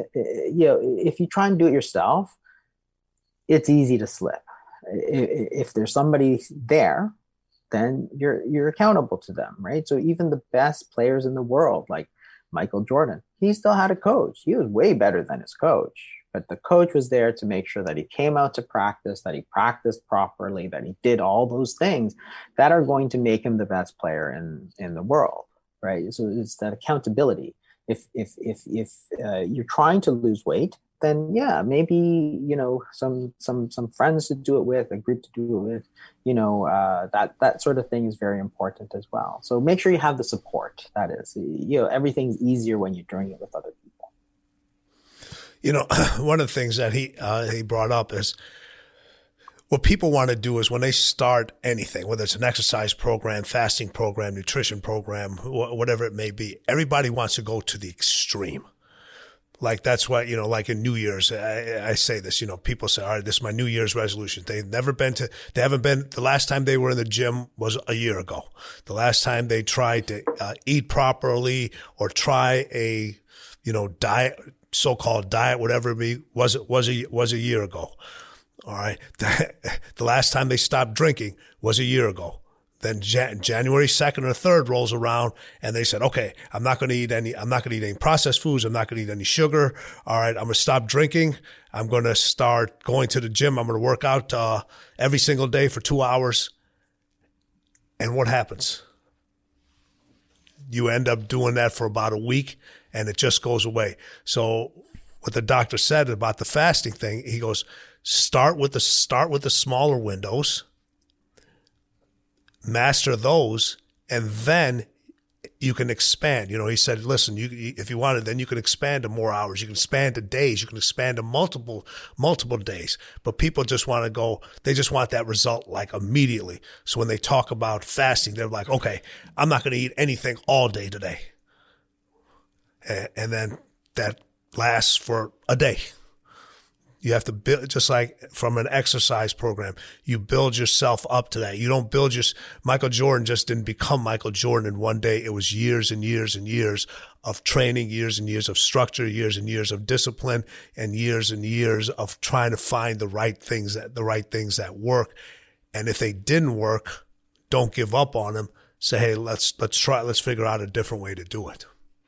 if you try and do it yourself, it's easy to slip. If there's somebody there, then you're accountable to them, right? So even the best players in the world, like Michael Jordan, he still had a coach. He was way better than his coach, but the coach was there to make sure that he came out to practice, that he practiced properly, that he did all those things that are going to make him the best player in the world, right? So it's that accountability. If you're trying to lose weight, then maybe some friends to do it with, a group to do it with, that sort of thing is very important as well. So make sure you have the support. That is, everything's easier when you're doing it with other people. One of the things that he brought up is what people want to do is when they start anything, whether it's an exercise program, fasting program, nutrition program, whatever it may be, everybody wants to go to the extreme. Like that's why, like in New Year's, I say this, people say, all right, this is my New Year's resolution. The last time they were in the gym was a year ago. The last time they tried to eat properly or try a, diet, so-called diet, whatever it be, was a year ago. All right. The last time they stopped drinking was a year ago. Then January 2nd or 3rd rolls around and they said, okay, I'm not going to eat any processed foods. I'm not going to eat any sugar. All right. I'm going to stop drinking. I'm going to start going to the gym. I'm going to work out every single day for 2 hours. And what happens? You end up doing that for about a week and it just goes away. So what the doctor said about the fasting thing, he goes, start with the smaller windows. Master those, and then you can expand. He said, listen, if you wanted, then you can expand to more hours. You can expand to days. You can expand to multiple days. But people just want to go, they just want that result like immediately. So when they talk about fasting, they're like, okay, I'm not going to eat anything all day today. And then that lasts for a day. You have to build, just like from an exercise program, you build yourself up to that. You don't build Michael Jordan just didn't become Michael Jordan in one day. It was years and years and years of training, years and years of structure, years and years of discipline, and years of trying to find the right things that work. And if they didn't work, don't give up on them. Say, hey, let's figure out a different way to do it.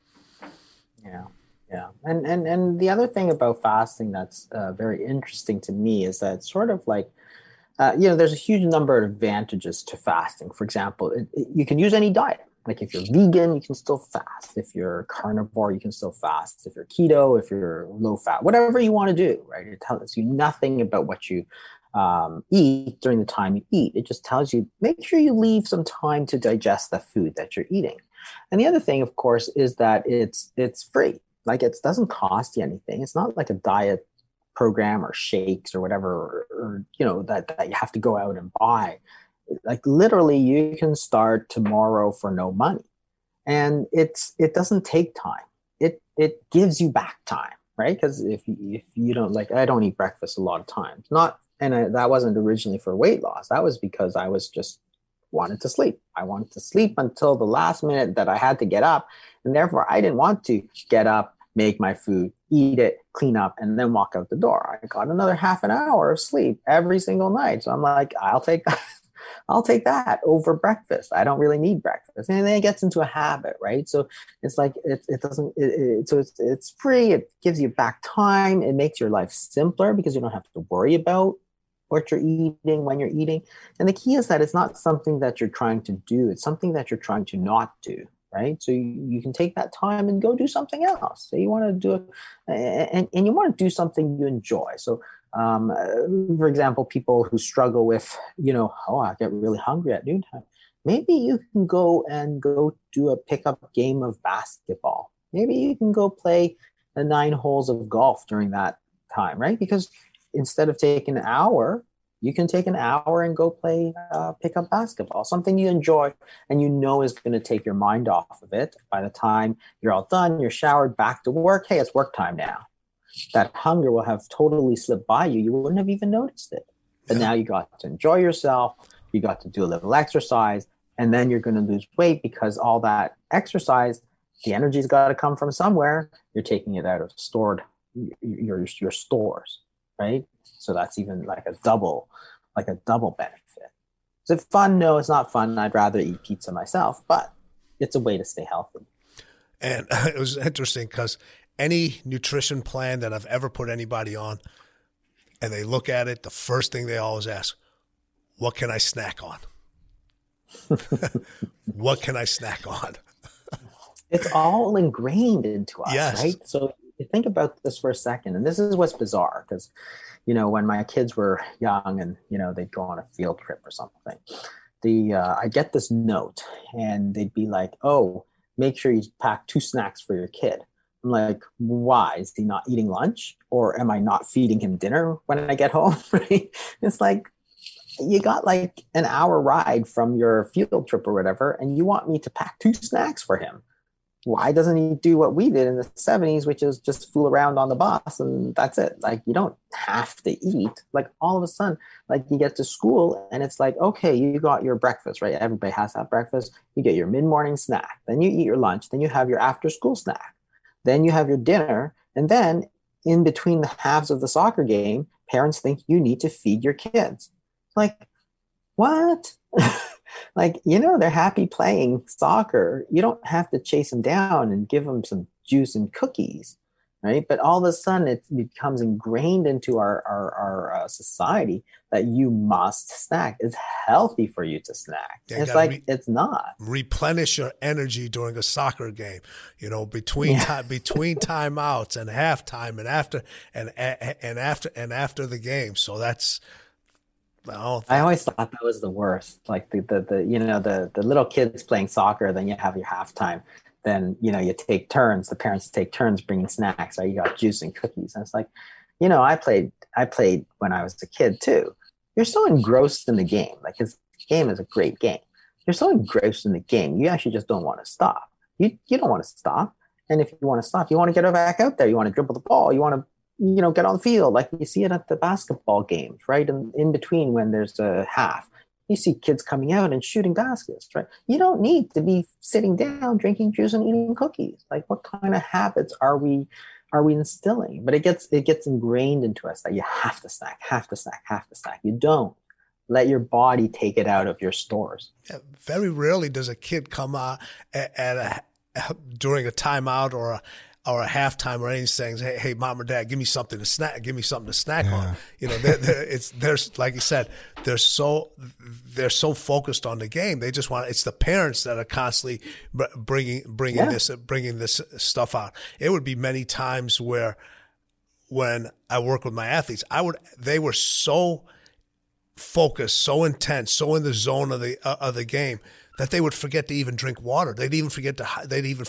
Yeah. Yeah. And the other thing about fasting that's very interesting to me is that it's sort of like, there's a huge number of advantages to fasting. For example, you can use any diet. Like if you're vegan, you can still fast. If you're carnivore, you can still fast. If you're keto, if you're low fat, whatever you want to do, right? It tells you nothing about what you eat during the time you eat. It just tells you, make sure you leave some time to digest the food that you're eating. And the other thing, of course, is that it's free. Like it doesn't cost you anything. It's not like a diet program or shakes or whatever, or that you have to go out and buy. Like literally, you can start tomorrow for no money, and it doesn't take time. It gives you back time, right? Because if you don't, like, I don't eat breakfast a lot of times. That wasn't originally for weight loss. That was because I was just wanted to sleep. I wanted to sleep until the last minute that I had to get up, and therefore I didn't want to get up, make my food, eat it, clean up, and then walk out the door. I got another half an hour of sleep every single night. So I'm like, I'll take that. I'll take that over breakfast. I don't really need breakfast. And then it gets into a habit, right? So it's like, it's free. It gives you back time. It makes your life simpler because you don't have to worry about what you're eating, when you're eating. And the key is that it's not something that you're trying to do. It's something that you're trying to not do. Right. So you can take that time and go do something else. So you want to do it and you want to do something you enjoy. So, for example, people who struggle with, I get really hungry at noontime. Maybe you can go do a pickup game of basketball. Maybe you can go play the 9 holes of golf during that time. Right. Because instead of taking an hour, you can take an hour and go play pickup basketball, something you enjoy and is going to take your mind off of it. By the time you're all done, you're showered, back to work. Hey, it's work time now. That hunger will have totally slipped by you. You wouldn't have even noticed it. But now you got to enjoy yourself. You got to do a little exercise, and then you're going to lose weight because all that exercise, the energy's got to come from somewhere. You're taking it out of your stores, right? So that's even like a double benefit. Is it fun? No, it's not fun. I'd rather eat pizza myself, but it's a way to stay healthy. And it was interesting because any nutrition plan that I've ever put anybody on, and they look at it, the first thing they always ask, what can I snack on? What can I snack on? It's all ingrained into us, yes. Right? So you think about this for a second, and this is what's bizarre because when my kids were young and, they'd go on a field trip or something, I get this note and they'd be like, oh, make sure you pack 2 snacks for your kid. I'm like, why? Is he not eating lunch? Or am I not feeding him dinner when I get home? Right? It's like, you got like an hour ride from your field trip or whatever, and you want me to pack 2 snacks for him. Why doesn't he do what we did in the 70s, which is just fool around on the bus and that's it? Like, you don't have to eat. Like, all of a sudden, like, you get to school and it's like, okay, you got your breakfast, right? Everybody has that breakfast. You get your mid-morning snack. Then you eat your lunch. Then you have your after-school snack. Then you have your dinner. And then in between the halves of the soccer game, parents think you need to feed your kids. Like, what? Like, they're happy playing soccer. You don't have to chase them down and give them some juice and cookies, right? But all of a sudden, it becomes ingrained into our society that you must snack. It's healthy for you to snack. Yeah, it's like it's not. Replenish your energy during a soccer game. Between timeouts and halftime and after the game. So that's. I always thought that was the worst. Like the little kids playing soccer, then you have your halftime. Then, you take turns. The parents take turns bringing snacks. Right? You got juice and cookies. And it's like, I played when I was a kid too. You're so engrossed in the game. Like, his game is a great game. You're so engrossed in the game. You actually just don't want to stop. You don't want to stop. And if you want to stop, you want to get back out there. You want to dribble the ball. You want to get on the field. Like you see it at the basketball games, right? And in between when there's a half, you see kids coming out and shooting baskets, right? You don't need to be sitting down, drinking juice and eating cookies. Like what kind of habits are we instilling? But it gets ingrained into us that you have to snack, have to snack, have to snack. You don't. Let your body take it out of your stores. Yeah, very rarely does a kid come out during a timeout or a halftime or anything saying, hey, mom or dad, give me something to snack on. There's like you said, they're so focused on the game. They just want, it's the parents that are constantly bringing this stuff out. It would be many times where when I work with my athletes, they were so focused, so intense, so in the zone of the game that they would forget to even drink water. They'd even forget to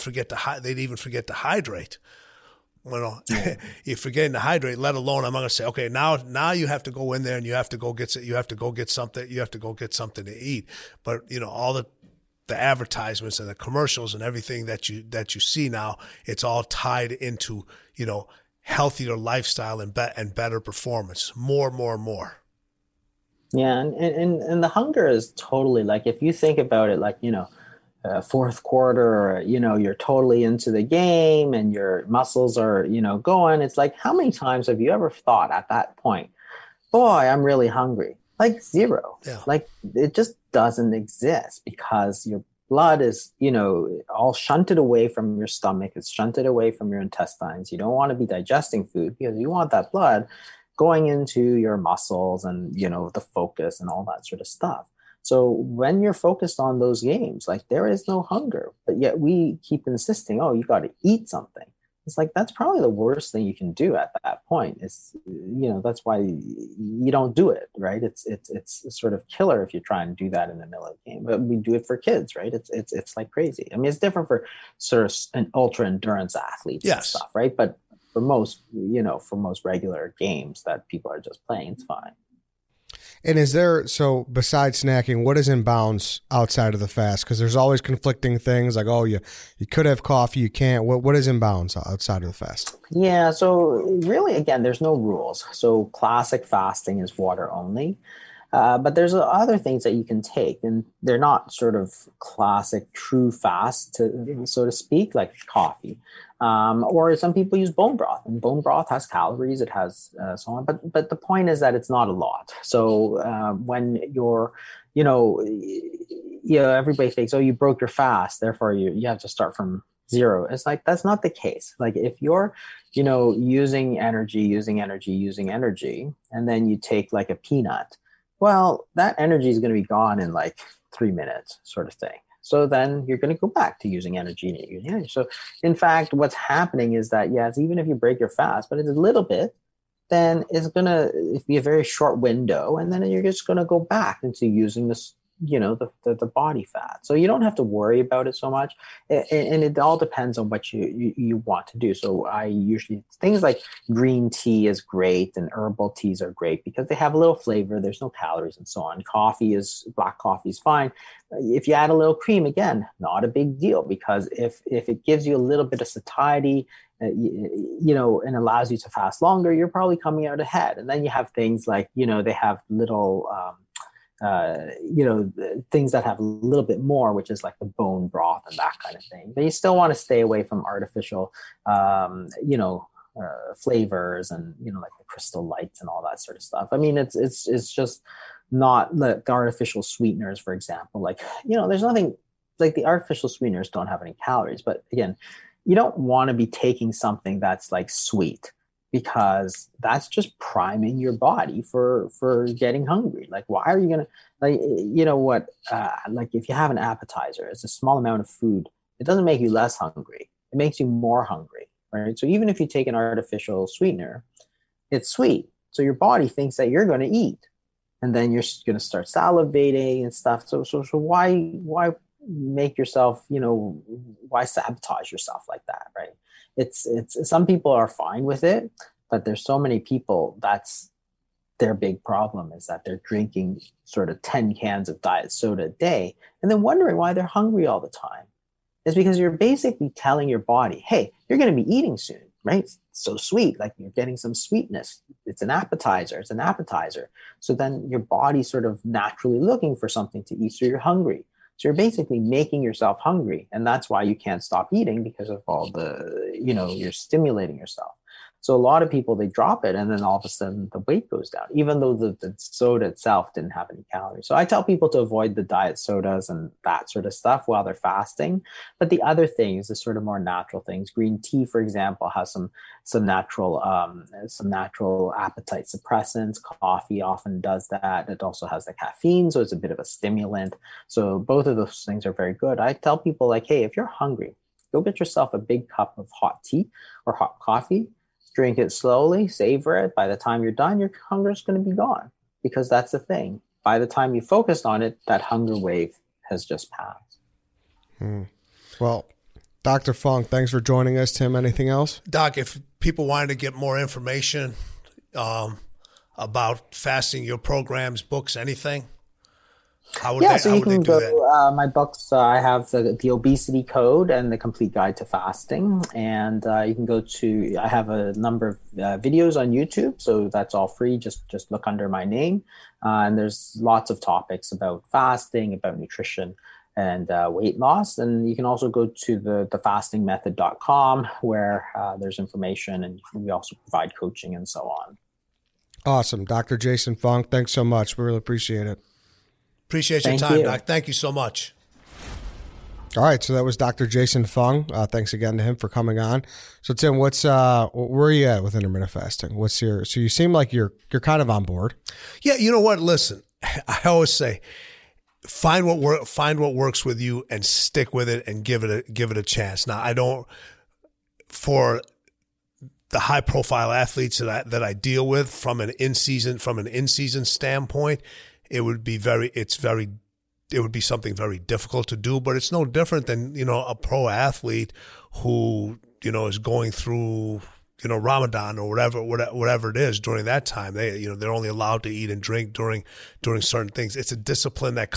hydrate. You're forgetting to hydrate. Let alone, I'm going to say, okay, now you have to go in there and you have to go get something to eat. But all the advertisements and the commercials and everything that you see now, it's all tied into healthier lifestyle and better performance. More. Yeah, and the hunger is totally, like, if you think about it, like, fourth quarter, you're totally into the game and your muscles are, going. It's like, how many times have you ever thought at that point, boy, I'm really hungry? Like zero. Yeah. Like it just doesn't exist because your blood is, all shunted away from your stomach. It's shunted away from your intestines. You don't want to be digesting food because you want that blood going into your muscles and, the focus and all that sort of stuff. So when you're focused on those games, like there is no hunger, but yet we keep insisting, oh, you got to eat something. It's like, that's probably the worst thing you can do at that point. It's, that's why you don't do it, right? It's sort of killer if you try and do that in the middle of the game, but we do it for kids, right? It's like crazy. I mean, it's different for sort of an ultra endurance athletes and stuff, right? But for most regular games that people are just playing, it's fine. And so besides snacking, what is in bounds outside of the fast? Because there's always conflicting things like, oh, you could have coffee, you can't. What is in bounds outside of the fast? Yeah, so really, again, there's no rules. So classic fasting is water only. But there's other things that you can take, and they're not sort of classic true fast, so to speak, like coffee. Or some people use bone broth, and bone broth has calories, it has so on. But the point is that it's not a lot. So when you're, everybody thinks, oh, you broke your fast, therefore you have to start from zero. It's like, that's not the case. Like if you're, using energy, and then you take like a peanut, well, that energy is going to be gone in like 3 minutes, sort of thing. So then you're going to go back to using energy. So in fact, what's happening is that, yes, even if you break your fast, but it's a little bit, then it's going to be a very short window. And then you're just going to go back into using this, the body fat. So you don't have to worry about it so much. And it all depends on what you want to do. So I usually, things like green tea is great and herbal teas are great because they have a little flavor. There's no calories and so on. Black coffee is fine. If you add a little cream, again, not a big deal, because if it gives you a little bit of satiety, and allows you to fast longer, you're probably coming out ahead. And then you have things like, they have little, things that have a little bit more, which is like the bone broth and that kind of thing. But you still want to stay away from artificial, flavors and, like the crystal lights and all that sort of stuff. I mean, it's just not the artificial sweeteners, for example. Like, there's nothing like the artificial sweeteners don't have any calories. But again, you don't want to be taking something that's like sweet, because that's just priming your body for getting hungry. Like, why are you going to, like, like if you have an appetizer, it's a small amount of food. It doesn't make you less hungry. It makes you more hungry, right? So even if you take an artificial sweetener, it's sweet. So your body thinks that you're going to eat, and then you're going to start salivating and stuff. So why make yourself, why sabotage yourself like that, right? It's some people are fine with it, but there's so many people that's their big problem, is that they're drinking sort of 10 cans of diet soda a day and then wondering why they're hungry all the time. It's because you're basically telling your body, hey, you're going to be eating soon. right? It's so sweet, like you're getting some sweetness. It's an appetizer. So then your body's sort of naturally looking for something to eat. So you're hungry. So you're basically making yourself hungry. And that's why you can't stop eating, because of all the, you're stimulating yourself. So a lot of people, they drop it and then all of a sudden the weight goes down, even though the soda itself didn't have any calories. So I tell people to avoid the diet sodas and that sort of stuff while they're fasting. But the other things, the sort of more natural things, green tea, for example, has some natural appetite suppressants. Coffee often does that. It also has the caffeine, so it's a bit of a stimulant. So both of those things are very good. I tell people, like, hey, if you're hungry, go get yourself a big cup of hot tea or hot coffee. Drink it slowly, savor it. By the time you're done, your hunger is going to be gone, because that's the thing. By the time you focused on it, that hunger wave has just passed. Well, Dr. Fung, thanks for joining us. Tim, anything else? Doc, if people wanted to get more information about fasting, your programs, books, anything, how would they do that? My books, I have the Obesity Code and the Complete Guide to Fasting. And you can go to, I have a number of videos on YouTube, so that's all free. Just look under my name. And there's lots of topics about fasting, about nutrition, and weight loss. And you can also go to the thefastingmethod.com, where there's information, and we also provide coaching and so on. Awesome. Dr. Jason Fung, thanks so much. We really appreciate it. Appreciate your time, Doc. Thank you so much. All right, so that was Dr. Jason Fung. Thanks again to him for coming on. So Tim, where are you at with intermittent fasting? So you seem like you're kind of on board. Yeah, you know what? Listen, I always say, find what works with you and stick with it and give it a chance. Now, for the high profile athletes that I deal with from an in season standpoint, it would be something very difficult to do, but it's no different than, a pro athlete who, is going through, Ramadan or whatever it is during that time. They're only allowed to eat and drink during certain things. It's a discipline that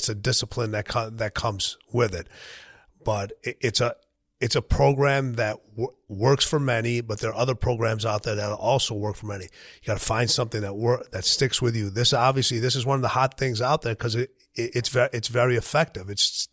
comes with it, but it's a program that works for many, but there are other programs out there that also work for many. You got to find something that sticks with you. This is one of the hot things out there, because it's very effective. It's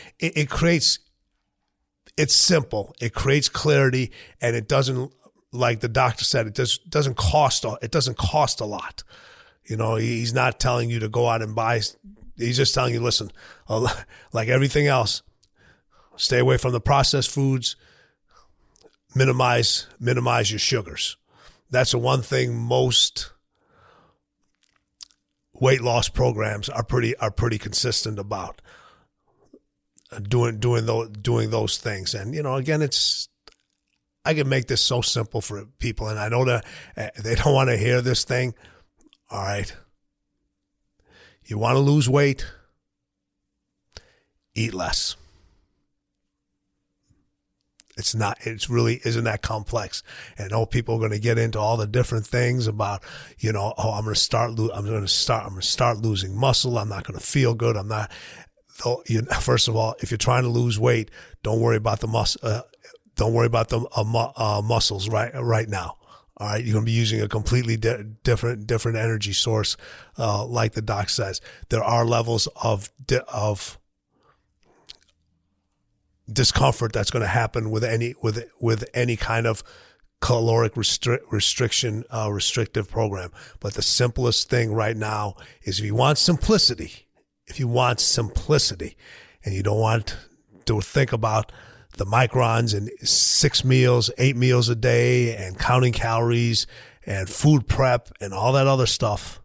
simple. It creates clarity, and it doesn't, like the doctor said, it doesn't cost a lot. He's not telling you to go out and buy. He's just telling you, listen, like everything else, stay away from the processed foods. Minimize your sugars. That's the one thing most weight loss programs are pretty consistent about. Doing those things. And again, I can make this so simple for people, and I know that they don't want to hear this thing. All right, you want to lose weight, eat less. It really isn't that complex. And I know people are going to get into all the different things about, I'm going to start losing muscle. I'm not going to feel good. I'm not. First of all, if you're trying to lose weight, don't worry about the muscles right now. All right, you're going to be using a completely different energy source, like the doc says. There are levels of discomfort that's going to happen with any kind of caloric restriction restrictive program. But the simplest thing right now is, if you want simplicity, and you don't want to think about the microns and 6 meals, 8 meals a day, and counting calories and food prep and all that other stuff,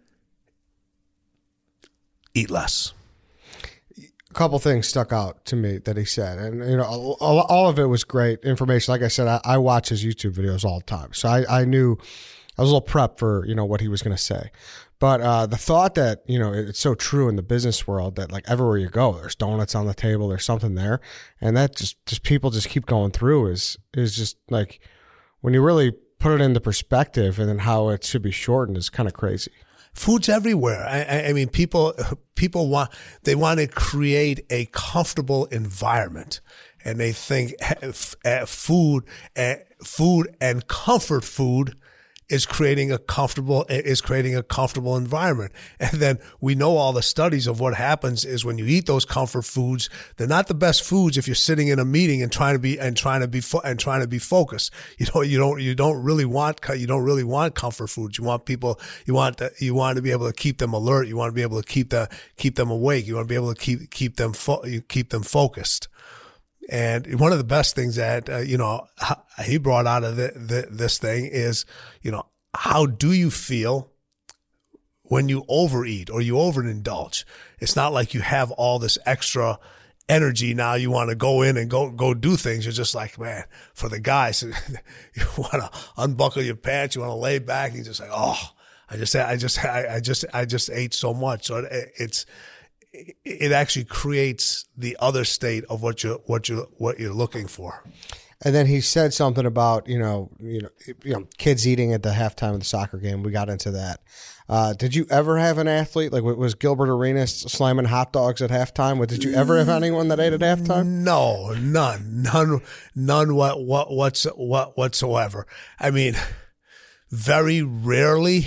eat less. A couple things stuck out to me that he said, and all of it was great information. Like I said, I watch his YouTube videos all the time, so I knew I was a little prepped for what he was going to say. But the thought that it's so true in the business world that, like, everywhere you go, there's donuts on the table, there's something there, and that just people just keep going through is just, like, when you really put it into perspective and then how it should be shortened, is kind of crazy. Food's everywhere. I mean, people want to create a comfortable environment, and they think food food and comfort food is creating a comfortable environment. And then we know all the studies of what happens is when you eat those comfort foods, they're not the best foods if you're sitting in a meeting and trying to be focused. You don't really want comfort foods. You want to be able to keep them alert. You want to be able to keep them awake. You want to be able to keep them focused. And one of the best things that, he brought out of this thing is, how do you feel when you overeat or you overindulge? It's not like you have all this extra energy now. You want to go in and go do things. You're just like, man, for the guys, you want to unbuckle your pants. You want to lay back and you're just like, oh, I just ate so much. So it actually creates the other state of what you're looking for. And then he said something about kids eating at the halftime of the soccer game. We got into that. Did you ever have an athlete like was Gilbert Arenas slamming hot dogs at halftime? Did you ever have anyone that ate at halftime? No, none whatsoever. I mean, very rarely,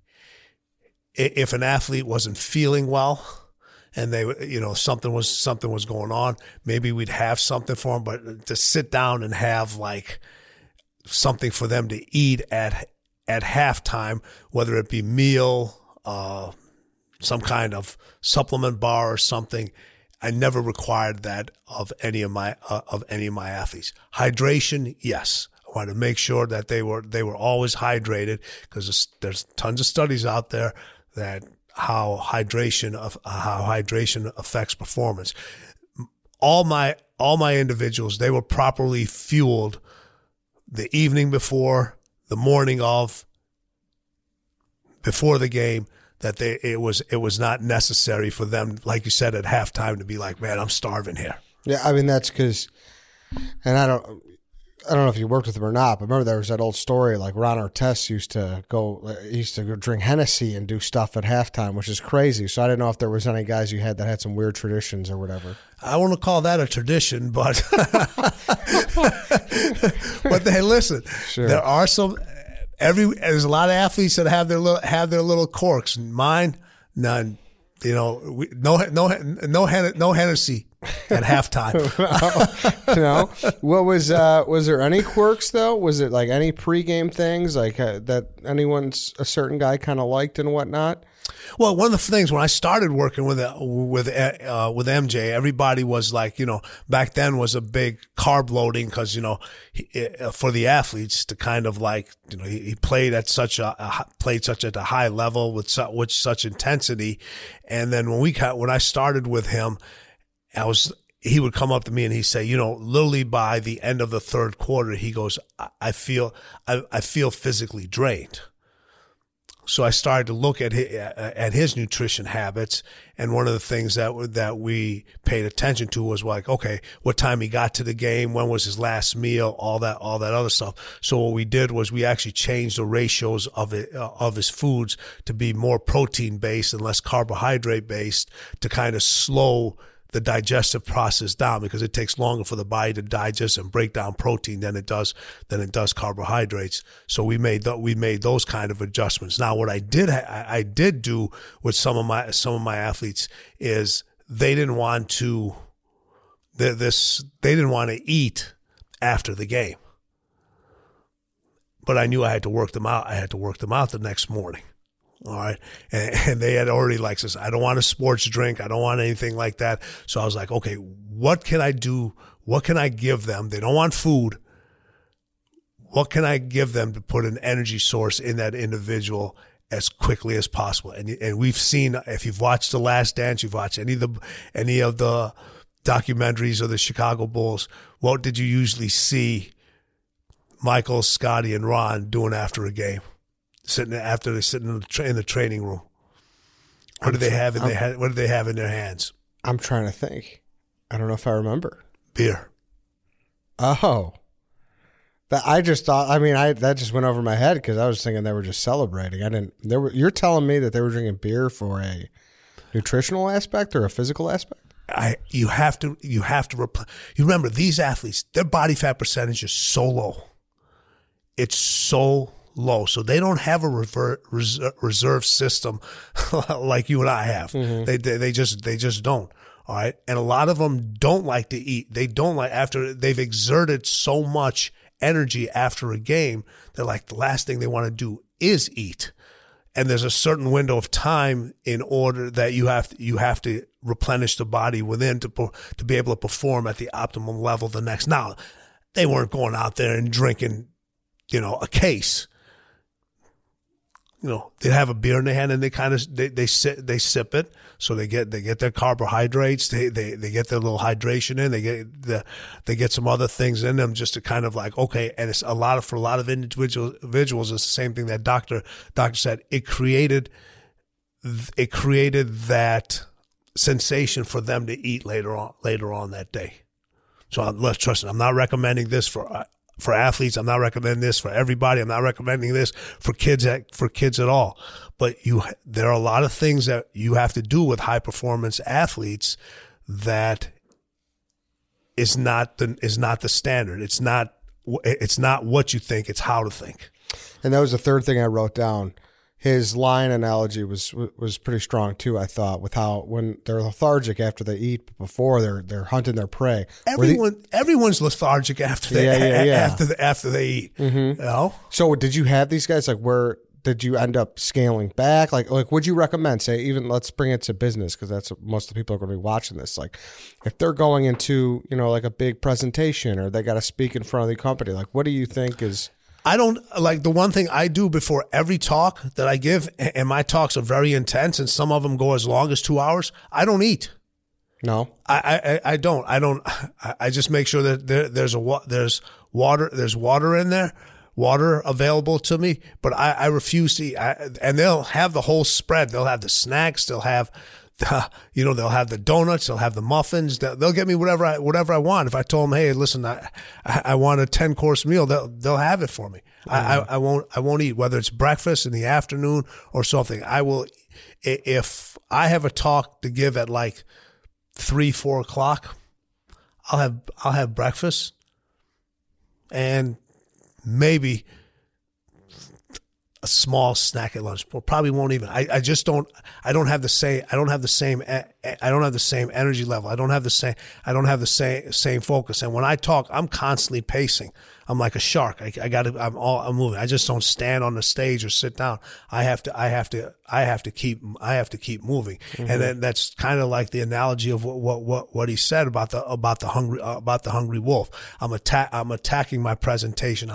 if an athlete wasn't feeling well, and they, something was going on, maybe we'd have something for them, but to sit down and have like something for them to eat at halftime, whether it be meal, some kind of supplement bar or something, I never required that of any of my athletes. Hydration, yes. I wanted to make sure that they were always hydrated, because there's tons of studies out there that how hydration affects performance. All my individuals, they were properly fueled the evening before, the morning of, before the game. That it was not necessary for them, like you said, at halftime to be like, man, I'm starving here. Yeah, I mean that's because, and I don't know if you worked with him or not, but remember there was that old story like Ron Artest used to go drink Hennessy and do stuff at halftime, which is crazy. So I didn't know if there was any guys you had that had some weird traditions or whatever. I want to call that a tradition, but but hey, listen, sure. There are some. There's a lot of athletes that have their little quirks. Mine, none. No Hennessy at halftime. What was there any quirks though? Was it like any pregame things like that a certain guy kind of liked and whatnot? Well, one of the things when I started working with MJ, everybody was like, back then was a big carb loading because for the athletes to kind of like, he played at such a high level with such intensity, and then when I started with him, he would come up to me and he'd say, literally by the end of the third quarter, he goes, I feel physically drained. So I started to look at his nutrition habits, and one of the things that we paid attention to was like, okay, what time he got to the game, when was his last meal, all that other stuff. So what we did was we actually changed the ratios of his foods to be more protein based and less carbohydrate based to kind of slow the digestive process down, because it takes longer for the body to digest and break down protein than it does carbohydrates. So we made those kind of adjustments. Now, what I did do with some of my athletes is they didn't want to eat after the game, but I knew I had to work them out. I had to work them out the next morning. All right. And they had already like says, I don't want a sports drink. I don't want anything like that. So I was like, okay, what can I do? What can I give them? They don't want food. What can I give them to put an energy source in that individual as quickly as possible? And we've seen, if you've watched The Last Dance, you've watched any of the documentaries of the Chicago Bulls, what did you usually see Michael, Scotty, and Ron doing after a game? After they're sitting in the training room, what do they have in their hands? I'm trying to think. I don't know if I remember. Beer. Oh, I just thought. I mean, that just went over my head because I was thinking they were just celebrating. I didn't. You're telling me that they were drinking beer for a nutritional aspect or a physical aspect? You have to. You remember these athletes. Their body fat percentage is so low. it's so low. So they don't have a reserve system like you and I have. They just don't. All right. And a lot of them don't like to eat. They don't like, after they've exerted so much energy after a game, they're like, the last thing they want to do is eat. And there's a certain window of time in order that you have to replenish the body within to be able to perform at the optimum level the next. Now, they weren't going out there and drinking, a case. They have a beer in their hand and they sip it. So they get their carbohydrates. They get their little hydration in. They get some other things in them just to kind of like, okay. And it's for a lot of individuals, it's the same thing that doctor said. It created that sensation for them to eat later on that day. So let's trust it. I'm not recommending this for athletes. I'm not recommending this for everybody. I'm not recommending this for kids at all. But there are a lot of things that you have to do with high performance athletes that is not the standard. It's not what you think. It's how to think. And that was the third thing I wrote down. His lion analogy was pretty strong too, I thought, with how when they're lethargic after they eat, but before they're hunting their prey. Everyone's lethargic after they after they eat. Mm-hmm. So did you have these guys, like, where did you end up scaling back? Like would you recommend, say, even let's bring it to business, because that's what most of the people are going to be watching this. Like if they're going into, like a big presentation or they got to speak in front of the company, like what do you think is... I don't like the one thing I do before every talk that I give, and my talks are very intense, and some of them go as long as 2 hours. I don't eat. No, I don't. I just make sure that there's water in there, water available to me. But I refuse to eat. And they'll have the whole spread. They'll have the snacks. They'll have they'll have the donuts, they'll have the muffins, they'll get me whatever I want. If I told them, hey, listen, I want a 10-course meal, they'll have it for me. I won't eat, whether it's breakfast in the afternoon or something. I will, if I have a talk to give at like 3-4 o'clock, I'll have breakfast and maybe a small snack at lunch. Probably won't even. I just don't. I don't have the same energy level. I don't have the same focus. And when I talk, I'm constantly pacing. I'm like a shark. I'm moving. I just don't stand on the stage or sit down. I have to keep moving. Mm-hmm. And then that's kind of like the analogy of what he said about the hungry wolf. I'm attacking my presentation.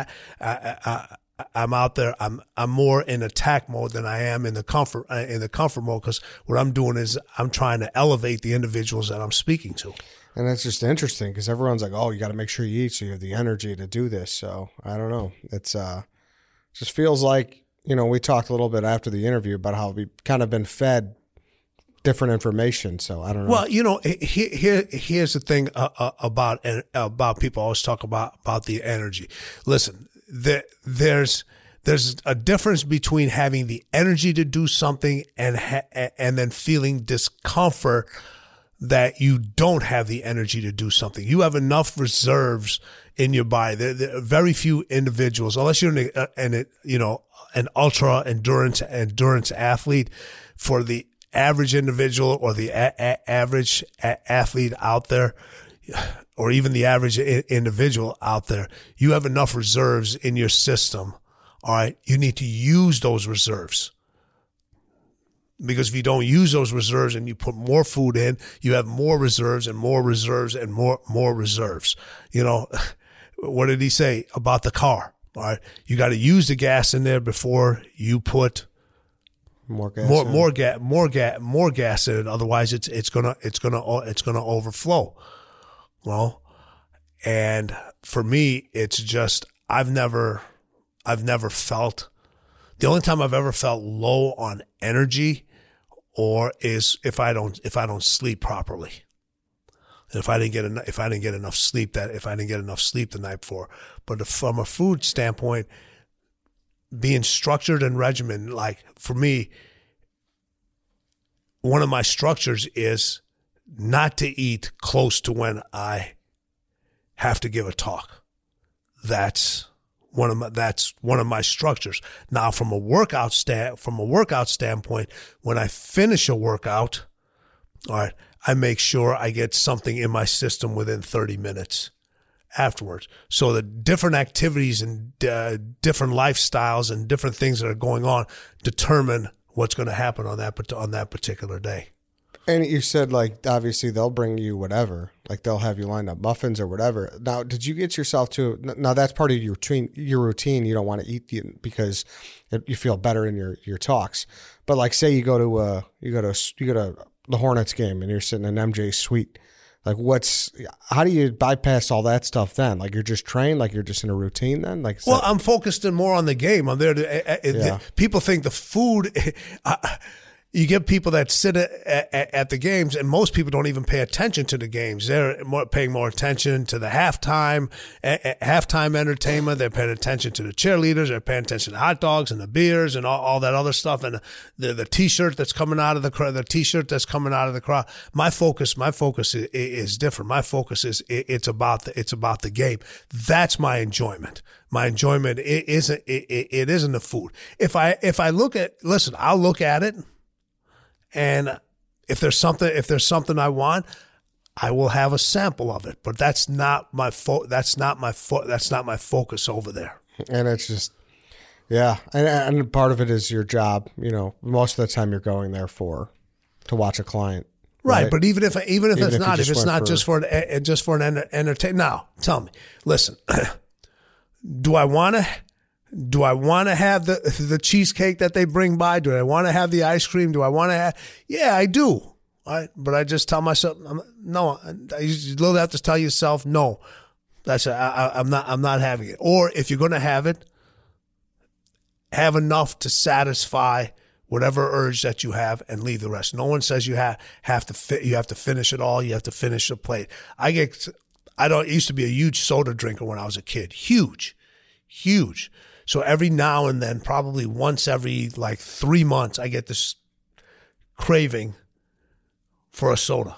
I'm out there. I'm more in attack mode than I am in the comfort mode, because what I'm doing is I'm trying to elevate the individuals that I'm speaking to. And that's just interesting, because everyone's like, "Oh, you got to make sure you eat so you have the energy to do this." So I don't know. It's just feels like, we talked a little bit after the interview about how we've kind of been fed different information. So I don't know. Well, here's the thing about people always talk about the energy. Listen. There's a difference between having the energy to do something and then feeling discomfort that you don't have the energy to do something. You have enough reserves in your body. There are very few individuals, unless you're an ultra endurance athlete. For the average individual or the average athlete out there, or even the average individual out there, you have enough reserves in your system. All right. You need to use those reserves, because if you don't use those reserves and you put more food in, you have more reserves and more reserves and more reserves. What did he say about the car? All right. You got to use the gas in there before you put more gas in it. Otherwise it's gonna overflow. Well, and for me, it's just, I've never felt, the only time I've ever felt low on energy is if I don't sleep properly. And if I didn't get enough sleep the night before. But from a food standpoint, being structured and regimented, like for me, one of my structures is not to eat close to when I have to give a talk. That's that's one of my structures. Now, from a workout standpoint, when I finish a workout, all right, I make sure I get something in my system within 30 minutes afterwards. So the different activities and different lifestyles and different things that are going on determine what's going to happen on that particular day. And you said, like, obviously they'll bring you whatever, like they'll have you lined up muffins or whatever. Now, did you get yourself to, now that's part of your routine. You don't want to eat because you feel better in your talks. But like, say you go to the Hornets game and you're sitting in MJ's suite. Like, how do you bypass all that stuff then? Like, you're just trained, like you're just in a routine then? Like, well, I'm focused in more on the game. I'm there to, people think the food, you get people that sit at the games, and most people don't even pay attention to the games. They're paying more attention to the halftime entertainment. They're paying attention to the cheerleaders. They're paying attention to hot dogs and the beers and all that other stuff, and the T-shirt that's coming out of the crowd. The T-shirt that's coming out of the crowd. My focus is different. My focus is it's about the game. That's my enjoyment. My enjoyment isn't the food. If I look at, listen, I'll look at it. And if there's something I want, I will have a sample of it. But that's not my focus over there. And it's just, yeah. And part of it is your job. You know, most of the time you're going there to watch a client. Right. But even if it's not just for an entertainment. Now, tell me, listen, do I want to have the cheesecake that they bring by? Do I want to have the ice cream? Do I want to have? Yeah, I do. All right, but I just tell myself, no. You literally have to tell yourself, no. I'm not having it. Or if you're going to have it, have enough to satisfy whatever urge that you have and leave the rest. No one says you have to finish it all. You have to finish the plate. I used to be a huge soda drinker when I was a kid. Huge. So every now and then, probably once every 3 months, I get this craving for a soda.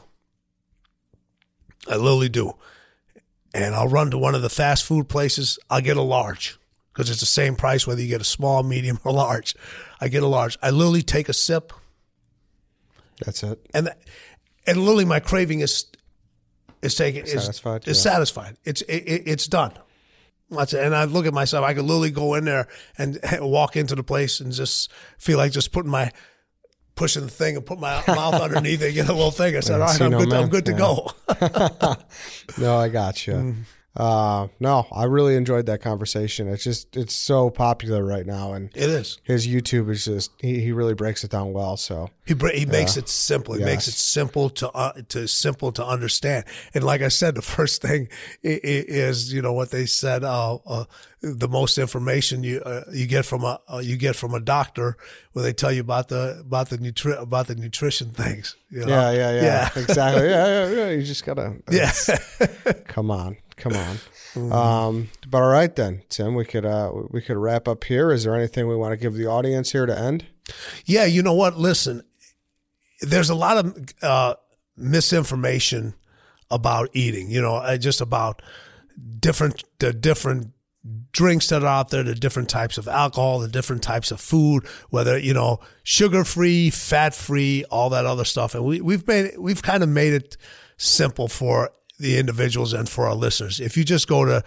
I literally do. And I'll run to one of the fast food places. I'll get a large because it's the same price whether you get a small, medium, or large. I get a large. I literally take a sip. That's it. And literally my craving is satisfied. It's done. And I look at myself, I could literally go in there and walk into the place and just feel like just pushing the thing and put my mouth underneath it, get a little thing. I said, all right, I'm good to go. No, I got you. No, I really enjoyed that conversation. It's so popular right now, and it is. His YouTube is just he really breaks it down well. So he makes it simple. He makes it simple to understand. And like I said, the first thing is what they said. The most information you get from a doctor when they tell you about the nutrition things. Yeah, exactly. Yeah. You just gotta. Come on. But all right then, Tim, we could wrap up here. Is there anything we want to give the audience here to end? Yeah, you know what? Listen, there's a lot of misinformation about eating. Just about the different drinks that are out there, the different types of alcohol, the different types of food, whether sugar-free, fat-free, all that other stuff, and we've kind of made it simple for the individuals and for our listeners. If you just go to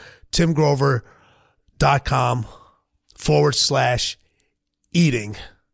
timgrover.com/eating,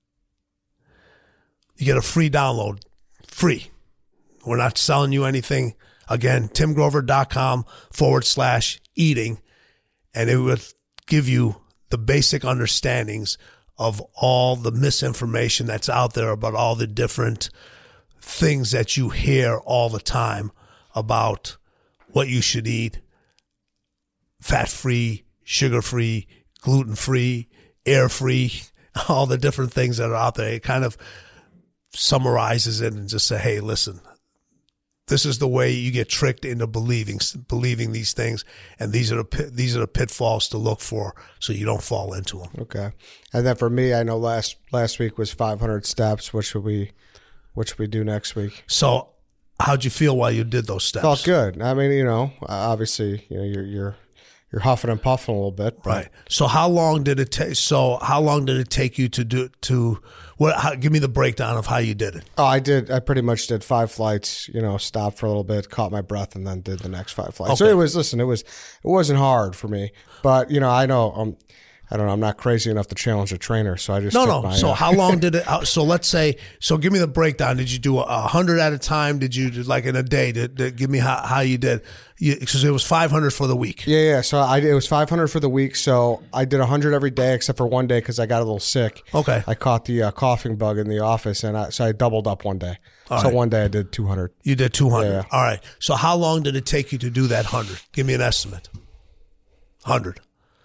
you get a free download. Free. We're not selling you anything. Again, timgrover.com/eating, and it will give you the basic understandings of all the misinformation that's out there about all the different things that you hear all the time about what you should eat: fat-free, sugar-free, gluten-free, air-free, all the different things that are out there. It kind of summarizes it and just say, hey, listen, this is the way you get tricked into believing these things, and these are the pitfalls to look for so you don't fall into them. Okay. And then for me, I know last week was 500 steps. What should we do next week? So how'd you feel while you did those steps? Felt good. I mean, obviously, you're you're huffing and puffing a little bit. But Right. So how long did it take? So how long did it take you to do to? What? Give me the breakdown of how you did it. I pretty much did 5 flights, stopped for a little bit, caught my breath, and then did the next 5 flights. So Okay. it wasn't hard for me, but I know, I don't know, I'm not crazy enough to challenge a trainer. So I just, took my, So how long did it, so let's say, so give me the breakdown. Did you do 100 at a time? Did you do like in a day? Give me how you did, because it was 500 for the week. Yeah. So it was 500 for the week. So I did 100 every day except for one day because I got a little sick. Okay. I caught the coughing bug in the office, and I doubled up one day. All so right. one day I did 200. You did 200. Yeah. All right. So how long did it take you to do that 100? Give me an estimate. 100.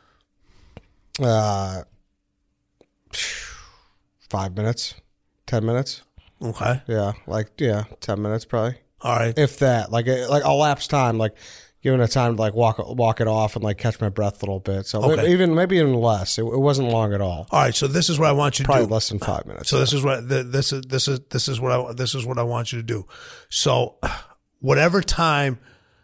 5 minutes, 10 minutes. Okay. Yeah, 10 minutes probably. All right. If that, like a lapse time, like giving it time to like walk it off and like catch my breath a little bit. So Okay. maybe even less. It wasn't long at all. All right. So this is what I want you to Probably do. less than 5 minutes. So this is what I want you to do. So whatever time,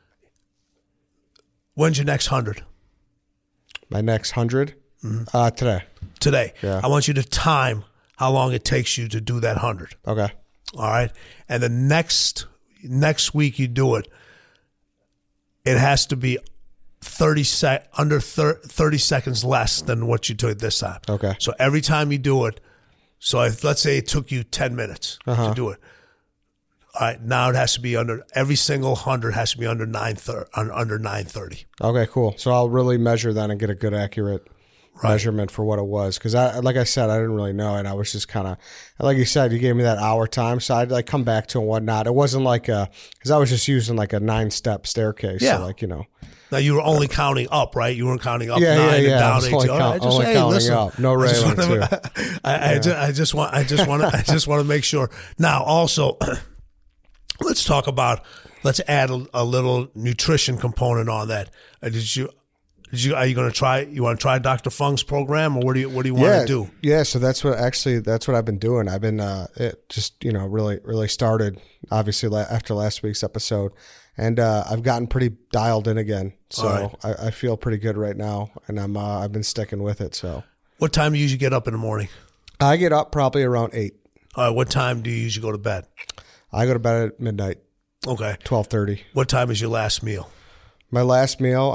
when's your next 100? My next 100 today. Today. Yeah. I want you to time how long it takes you to do that 100. Okay. All right. And the next week you do it, it has to be 30 seconds less than what you took this time. Okay. So every time you do it, let's say it took you 10 minutes to do it. All right. Now it has to be every single 100 has to be under 930. Okay, cool. So I'll really measure that and get a good accurate measurement for what it was. Because like I said, I didn't really know. And I was just kind of, like you said, you gave me that hour time. So I'd like come back to and whatnot. It wasn't like because I was just using like a 9-step staircase. Yeah. So like, Now you were only counting up, right? You weren't counting up 9 Yeah. and I down was 8. only, All right, only counting listen, up. No railing too. I just want to make sure. Now, also, let's add a little nutrition component on that. Are you going to try? You want to try Dr. Fung's program, or what do you want to do? Yeah. So that's what I've been doing. I've been it just really started obviously after last week's episode, and I've gotten pretty dialed in again. So All right. I feel pretty good right now, and I've been sticking with it. So What time do you usually get up in the morning? I get up probably around 8. All right. What time do you usually go to bed? I go to bed at midnight, Okay. 12:30. What time is your last meal? My last meal,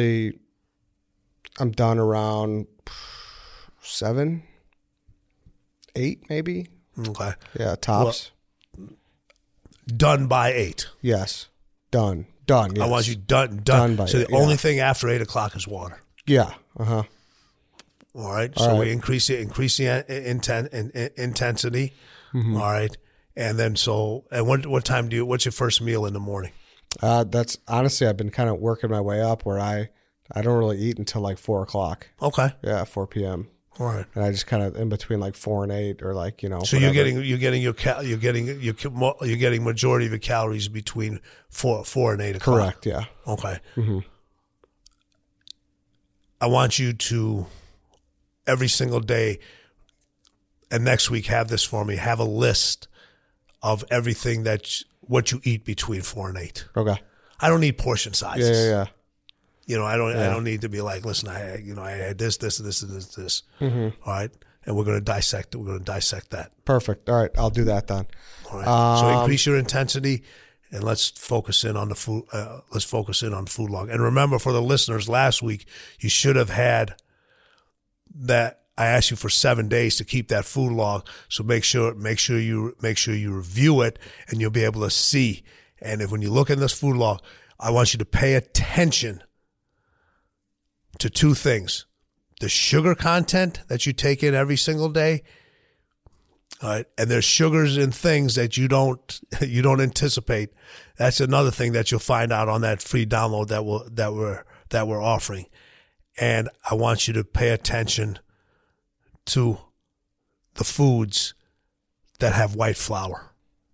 I'm done around 7, 8 maybe. Okay. Yeah, tops. Done by 8. Yes. Done. Yes. I want you done. Done by So the 8, yeah. only thing after 8 o'clock is water. Yeah. Uh-huh. All right. All So right. we increase the intensity. Mm-hmm. All right. And then what time what's your first meal in the morning? That's honestly, I've been kind of working my way up where I don't really eat until like 4 o'clock. Okay. Yeah, 4 p.m. All right. And I just kind of in between like 4 and 8 or like, So whatever. you're getting majority of your calories between 4 and 8 o'clock. Correct. Yeah. Okay. Mm-hmm. I want you to every single day and next week have this for me. Have a list of everything what you eat between 4 and 8. Okay. I don't need portion sizes. Yeah. I don't need to be like, listen, I had this, and this. Mm-hmm. All right. And we're going to dissect it. We're going to dissect that. Perfect. All right. I'll do that then. All right. So increase your intensity and let's focus in on the food. Let's focus in on food log. And remember, for the listeners, last week, you should have had that. I asked you for 7 days to keep that food log. So make sure you review it and you'll be able to see. And when you look at this food log, I want you to pay attention to 2 things: the sugar content that you take in every single day. All right. And there's sugars in things that you don't anticipate. That's another thing that you'll find out on that free download that we're offering. And I want you to pay attention to the foods that have white flour.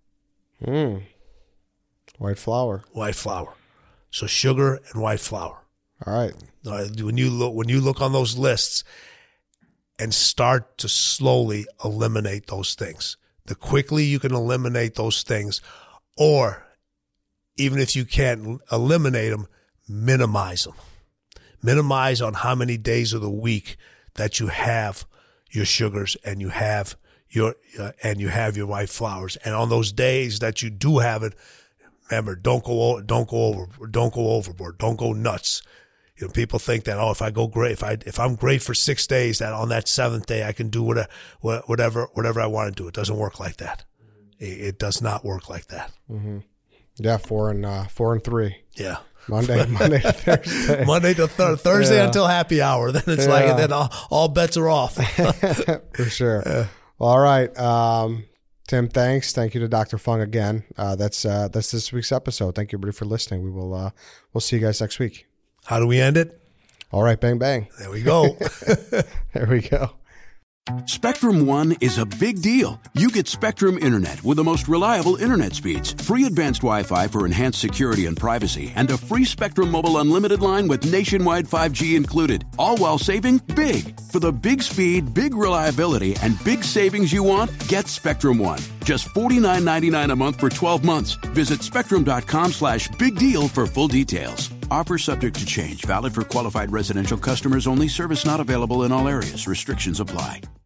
White flour. White flour. So sugar and white flour. All right. When you look on those lists and start to slowly eliminate those things, the quickly you can eliminate those things, or even if you can't eliminate them, minimize them. Minimize on how many days of the week that you have your sugars and you have your white flours. And on those days that you do have it, remember, don't go overboard. Don't go nuts. You know, people think that, if I'm great for 6 days, that on that 7th day I can do whatever I want to do. It doesn't work like that. It does not work like that. Mm-hmm. Yeah, 4 and 3. Yeah. Monday to Thursday. Monday to Thursday until happy hour. Then it's like, then all bets are off. For sure. Well, all right. Tim, thanks. Thank you to Dr. Fung again. That's this week's episode. Thank you, everybody, for listening. We'll see you guys next week. How do we end it? All right, bang, bang. There we go. There we go. Spectrum One is a big deal. You get Spectrum Internet with the most reliable internet speeds, free advanced Wi-Fi for enhanced security and privacy, and a free Spectrum Mobile Unlimited line with nationwide 5G included, all while saving big. For the big speed, big reliability, and big savings you want, get Spectrum One. Just $49.99 a month for 12 months. Visit spectrum.com/big deal for full details. Offer subject to change. Valid for qualified residential customers only. Service not available in all areas. Restrictions apply.